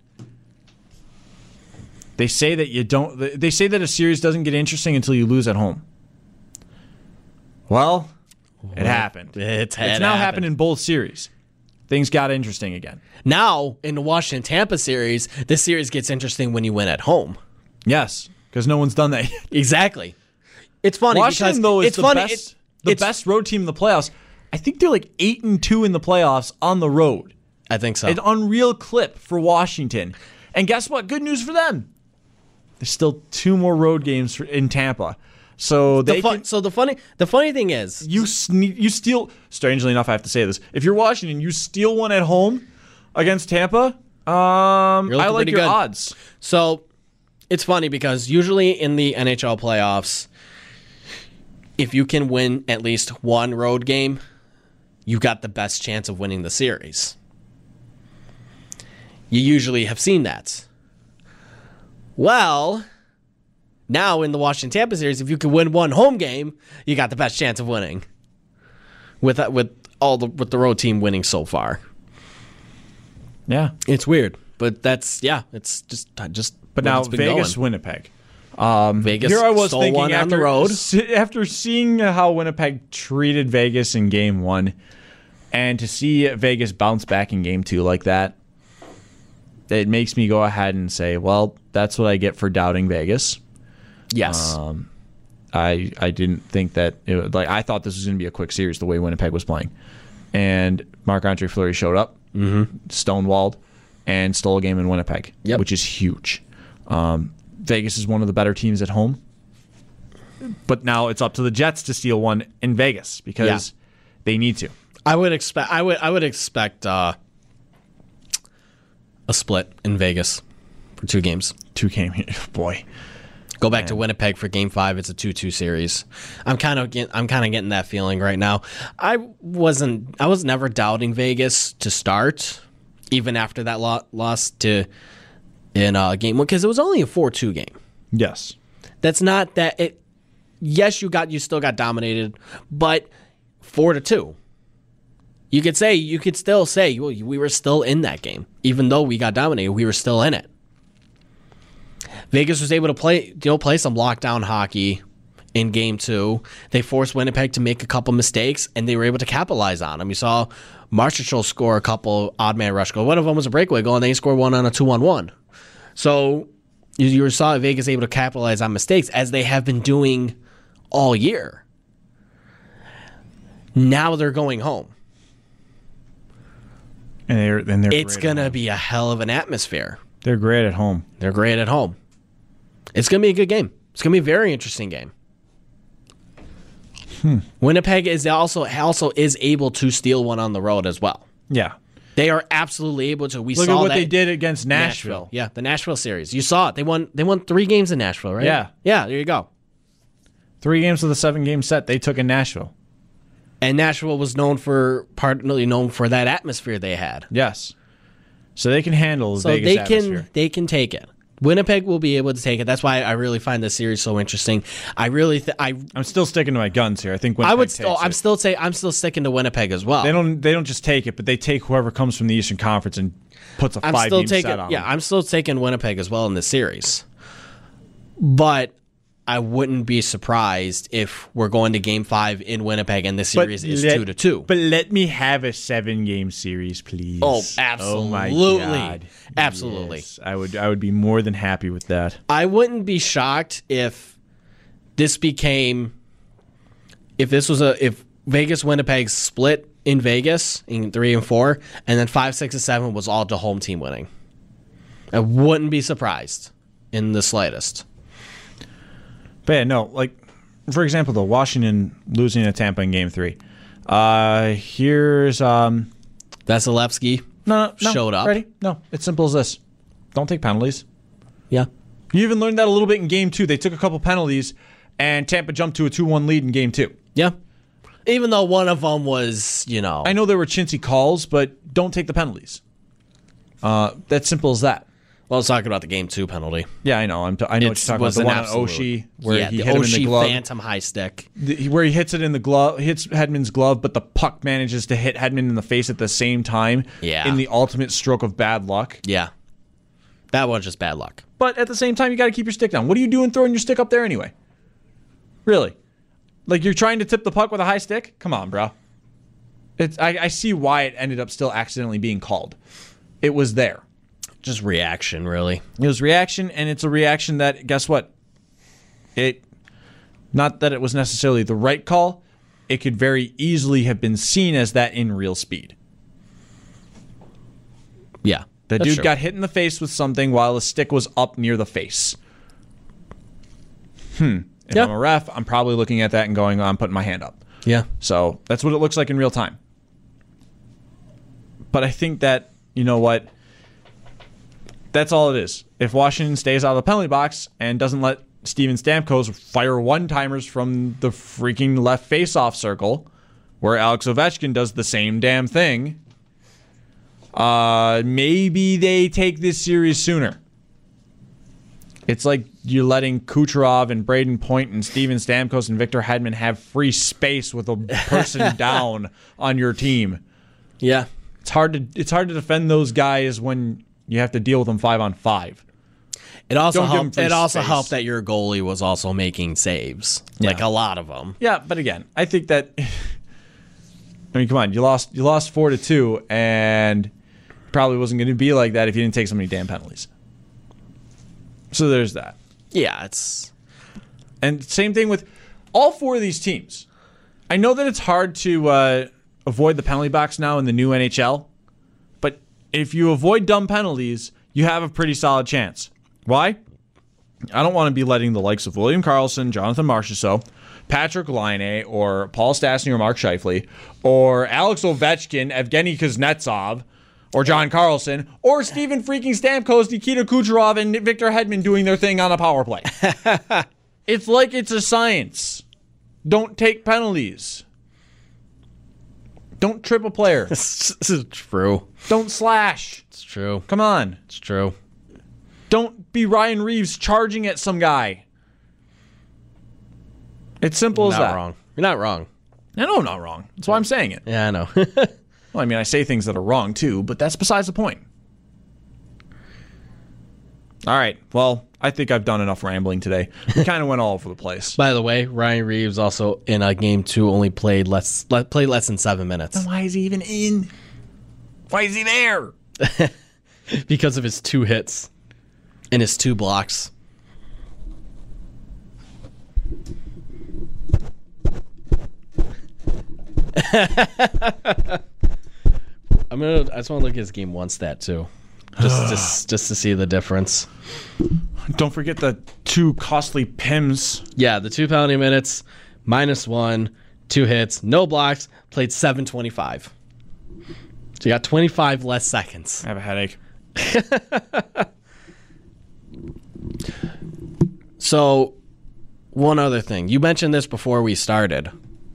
Speaker 2: They say that you don't. They say that a series doesn't get interesting until you lose at home. Well, it happened.
Speaker 3: It's,
Speaker 2: it's now happened. happened in both series. Things got interesting again.
Speaker 3: Now, in the Washington-Tampa series, this series gets interesting when you win at home.
Speaker 2: Yes, because no one's done that yet.
Speaker 3: Exactly. It's funny
Speaker 2: Washington,
Speaker 3: because
Speaker 2: though, is
Speaker 3: it's
Speaker 2: the
Speaker 3: funny.
Speaker 2: best,
Speaker 3: It,
Speaker 2: the
Speaker 3: it's,
Speaker 2: best road team in the playoffs. I think they're like eight and two in the playoffs on the road.
Speaker 3: I think so.
Speaker 2: An unreal clip for Washington. And guess what? Good news for them. There's still two more road games for, in Tampa. So they
Speaker 3: the fun,
Speaker 2: can,
Speaker 3: so the funny the funny thing is
Speaker 2: you sne- you steal. Strangely enough, I have to say this: if you're Washington, you steal one at home against Tampa. Um, I like your
Speaker 3: good.
Speaker 2: odds.
Speaker 3: So it's funny because usually in the N H L playoffs, if you can win at least one road game, you got the best chance of winning the series. You usually have seen that. Well, now in the Washington Tampa series, if you can win one home game, you got the best chance of winning. With with all the with the road team winning so far.
Speaker 2: Yeah,
Speaker 3: it's weird, but that's yeah, it's just just.
Speaker 2: But now Vegas,
Speaker 3: going.
Speaker 2: Winnipeg. Um,
Speaker 3: Vegas
Speaker 2: here I was
Speaker 3: stole
Speaker 2: thinking
Speaker 3: one
Speaker 2: after,
Speaker 3: on the road.
Speaker 2: After seeing how Winnipeg treated Vegas in game one, and to see Vegas bounce back in game two like that, it makes me go ahead and say, well, that's what I get for doubting Vegas.
Speaker 3: Yes.
Speaker 2: Um, I I didn't think that it would, like I thought this was going to be a quick series the way Winnipeg was playing, and Marc-Andre Fleury showed up,
Speaker 3: mm-hmm.
Speaker 2: stonewalled, and stole a game in Winnipeg,
Speaker 3: yep.
Speaker 2: which is huge. Um, Vegas is one of the better teams at home, but now it's up to the Jets to steal one in Vegas because yeah. they need to.
Speaker 3: I would expect. I would. I would expect uh, a split in Vegas for two games.
Speaker 2: Two games, boy.
Speaker 3: Go back Man. to Winnipeg for Game Five. It's a two-two series. I'm kind of. Get, I'm kind of getting that feeling right now. I wasn't. I was never doubting Vegas to start, even after that lo- loss to. In uh, game one, because it was only a four-two game.
Speaker 2: Yes,
Speaker 3: that's not that. It. Yes, you got you still got dominated, but four to two. You could say you could still say well, we were still in that game, even though we got dominated. We were still in it. Vegas was able to play, you know, play some lockdown hockey in game two. They forced Winnipeg to make a couple mistakes, and they were able to capitalize on them. You saw Marchessault score a couple odd man rush goals. One of them was a breakaway goal, and then he scored one on a two-on-one. So you, you saw Vegas able to capitalize on mistakes as they have been doing all year. Now they're going home.
Speaker 2: And they're, and they're
Speaker 3: it's going to be a hell of an atmosphere.
Speaker 2: They're great at home.
Speaker 3: They're great at home. It's going to be a good game. It's going to be a very interesting game.
Speaker 2: Hmm.
Speaker 3: Winnipeg is also also is able to steal one on the road as well.
Speaker 2: Yeah.
Speaker 3: They are absolutely able to. We
Speaker 2: Look
Speaker 3: saw
Speaker 2: at what
Speaker 3: that
Speaker 2: they did against Nashville.
Speaker 3: Yeah, the Nashville series. You saw it. They won. They won three games in Nashville, right?
Speaker 2: Yeah.
Speaker 3: Yeah. There you go.
Speaker 2: Three games of the seven-game set they took in Nashville.
Speaker 3: And Nashville was known for partly known for that atmosphere they had.
Speaker 2: Yes. So they can handle the
Speaker 3: So
Speaker 2: Vegas
Speaker 3: they
Speaker 2: atmosphere.
Speaker 3: can they can take it. Winnipeg will be able to take it. That's why I really find this series so interesting. I really th- I
Speaker 2: I'm still sticking to my guns here. I think Winnipeg
Speaker 3: I would
Speaker 2: takes
Speaker 3: still I'm
Speaker 2: it.
Speaker 3: still say I'm still sticking to Winnipeg as well.
Speaker 2: They don't they don't just take it, but they take whoever comes from the Eastern Conference and puts a
Speaker 3: I'm
Speaker 2: five
Speaker 3: still
Speaker 2: game
Speaker 3: taking
Speaker 2: set on
Speaker 3: yeah,
Speaker 2: them.
Speaker 3: I'm still taking Winnipeg as well in this series. But I wouldn't be surprised if we're going to game five in Winnipeg and the series is
Speaker 2: let-
Speaker 3: two to two.
Speaker 2: But let me have a seven game series, please.
Speaker 3: Oh,
Speaker 2: Oh my
Speaker 3: absolutely.
Speaker 2: God.
Speaker 3: Absolutely.
Speaker 2: Yes, I would I would be more than happy with that.
Speaker 3: I wouldn't be shocked if this became if this was a if Vegas Winnipeg split in Vegas in three and four, and then five, six, and seven was all the home team winning. I wouldn't be surprised in the slightest.
Speaker 2: But yeah, no, like for example, the Washington losing to Tampa in game three. Uh here's um
Speaker 3: Vasilevsky
Speaker 2: no, no, no
Speaker 3: showed up.
Speaker 2: Ready? No, it's simple as this. Don't take penalties.
Speaker 3: Yeah.
Speaker 2: You even learned that a little bit in game two. They took a couple penalties and Tampa jumped to a two one lead in game two.
Speaker 3: Yeah. Even though one of them was, you know.
Speaker 2: I know there were chintzy calls, but don't take the penalties. Uh, that's simple as that.
Speaker 3: Well, I was talking about the game two penalty.
Speaker 2: Yeah, I know. I'm t- I know
Speaker 3: It's-
Speaker 2: what you're
Speaker 3: was
Speaker 2: talking about.
Speaker 3: an
Speaker 2: The one on
Speaker 3: absolute-
Speaker 2: Oshie, where
Speaker 3: yeah,
Speaker 2: he
Speaker 3: the
Speaker 2: hit him in the
Speaker 3: Oshie
Speaker 2: glove.
Speaker 3: phantom high stick.
Speaker 2: The- where he hits it in the glove, hits Hedman's glove, but the puck manages to hit Hedman in the face at the same time.
Speaker 3: Yeah.
Speaker 2: In the ultimate stroke of bad luck.
Speaker 3: Yeah. That was just bad luck.
Speaker 2: But at the same time, you got to keep your stick down. What are you doing throwing your stick up there anyway? Really? Like you're trying to tip the puck with a high stick? Come on, bro. It's I, I see why it ended up still accidentally being called. It was there.
Speaker 3: Just reaction, really.
Speaker 2: It was reaction, and it's a reaction that, guess what? It, not that it was necessarily the right call, it could very easily have been seen as that in real speed.
Speaker 3: Yeah.
Speaker 2: The
Speaker 3: that's
Speaker 2: dude
Speaker 3: true.
Speaker 2: got hit in the face with something while the stick was up near the face. Hmm. If
Speaker 3: Yeah.
Speaker 2: I'm a ref, I'm probably looking at that and going, oh, I'm putting my hand up.
Speaker 3: Yeah.
Speaker 2: So that's what it looks like in real time. But I think that, you know what? That's all it is. If Washington stays out of the penalty box and doesn't let Steven Stamkos fire one-timers from the freaking left face-off circle, where Alex Ovechkin does the same damn thing, uh, maybe they take this series sooner. It's like you're letting Kucherov and Braden Point and Steven Stamkos and Victor Hedman have free space with a person down on your team.
Speaker 3: Yeah.
Speaker 2: It's hard to it's hard to defend those guys when you have to deal with them five on five.
Speaker 3: It also
Speaker 2: Don't give 'em
Speaker 3: helped.
Speaker 2: free
Speaker 3: It also
Speaker 2: space.
Speaker 3: helped that your goalie was also making saves, like
Speaker 2: Yeah.
Speaker 3: a lot of them.
Speaker 2: Yeah, but again, I think that I mean, come on, you lost you lost four to two, and probably wasn't going to be like that if you didn't take so many damn penalties. So there's that.
Speaker 3: Yeah, it's
Speaker 2: And same thing with all four of these teams. I know that it's hard to uh, avoid the penalty box now in the new N H L, but if you avoid dumb penalties, you have a pretty solid chance. Why? I don't want to be letting the likes of William Karlsson, Jonathan Marchessault, Patrick Laine, or Paul Stastny or Mark Scheifele, or Alex Ovechkin, Evgeny Kuznetsov, or John Carlson, or Steven freaking Stamkos, Nikita Kucherov, and Victor Hedman doing their thing on a power play. It's like it's a science. Don't take penalties. Don't trip a player.
Speaker 3: this is true.
Speaker 2: Don't slash.
Speaker 3: It's true.
Speaker 2: Come on.
Speaker 3: It's true.
Speaker 2: Don't be Ryan Reeves charging at some guy. It's simple
Speaker 3: You're
Speaker 2: as
Speaker 3: not
Speaker 2: that.
Speaker 3: wrong. You're not wrong.
Speaker 2: I know I'm not wrong. That's why I'm saying it.
Speaker 3: Yeah, I know.
Speaker 2: Well, I mean, I say things that are wrong too, but that's besides the point. All right. Well, I think I've done enough rambling today. We kind of went all over the place.
Speaker 3: By the way, Ryan Reeves also in a game two only played less le- played less than seven minutes
Speaker 2: Why is he even in? Why is he there?
Speaker 3: because of his two hits and his two blocks. I'm gonna. I just want to look at his game one stat too, just just just to see the difference.
Speaker 2: Don't forget the two costly P I Ms.
Speaker 3: Yeah, the two penalty minutes, minus one, two hits, no blocks, played seven twenty-five. So you got twenty-five less seconds.
Speaker 2: I have a headache.
Speaker 3: So, one other thing. You mentioned this before we started.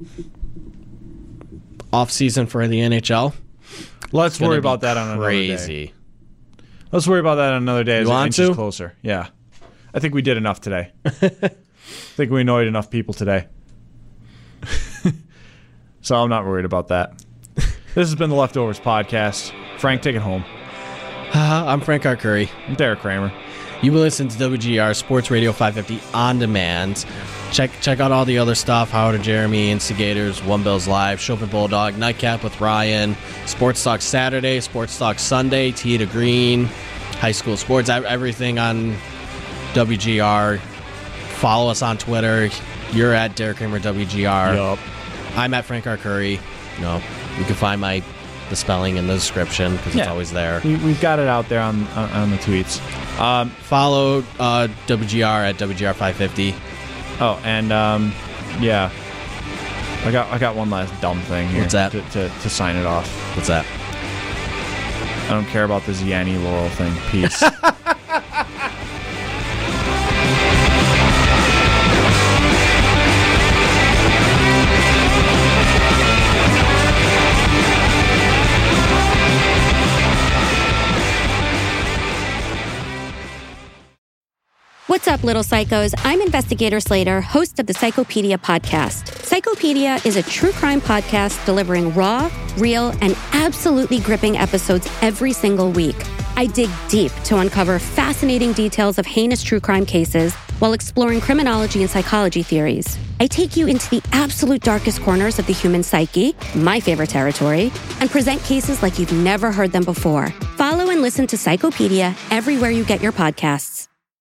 Speaker 3: Off season for the N H L.
Speaker 2: Let's worry about that on another day.
Speaker 3: Crazy.
Speaker 2: Let's worry about that on another day as
Speaker 3: You
Speaker 2: it
Speaker 3: want
Speaker 2: inches
Speaker 3: to?
Speaker 2: closer. Yeah. I think we did enough today. I think we annoyed enough people today. So I'm not worried about that. This has been the Leftovers Podcast. Frank, take it home.
Speaker 3: Uh, I'm Frank R. Curry.
Speaker 2: I'm Derek Kramer.
Speaker 3: You will listen to W G R Sports Radio five fifty on demand. Check check out all the other stuff. Howard and Jeremy, Instigators, One Bills Live, Chopin Bulldog, Nightcap with Ryan, Sports Talk Saturday, Sports Talk Sunday, Tee to Green, High School Sports, everything on W G R. Follow us on Twitter. You're at Derek Kramer W G R.
Speaker 2: Yup.
Speaker 3: I'm at Frank R. Curry. You know, you can find my the spelling in the description because
Speaker 2: Yeah.
Speaker 3: it's always there.
Speaker 2: We, we've got it out there on on, on the tweets. Um,
Speaker 3: Follow uh, W G R at W G R five fifty.
Speaker 2: oh, and um, yeah, I got I got one last dumb thing here.
Speaker 3: What's that?
Speaker 2: To, to, to sign it off.
Speaker 3: What's that?
Speaker 2: I don't care about this Yanni Laurel thing. Peace.
Speaker 4: What's up, little psychos? I'm Investigator Slater, host of the Psychopedia podcast. Psychopedia is a true crime podcast delivering raw, real, and absolutely gripping episodes every single week. I dig deep to uncover fascinating details of heinous true crime cases while exploring criminology and psychology theories. I take you into the absolute darkest corners of the human psyche, my favorite territory, and present cases like you've never heard them before. Follow and listen to Psychopedia everywhere you get your podcasts.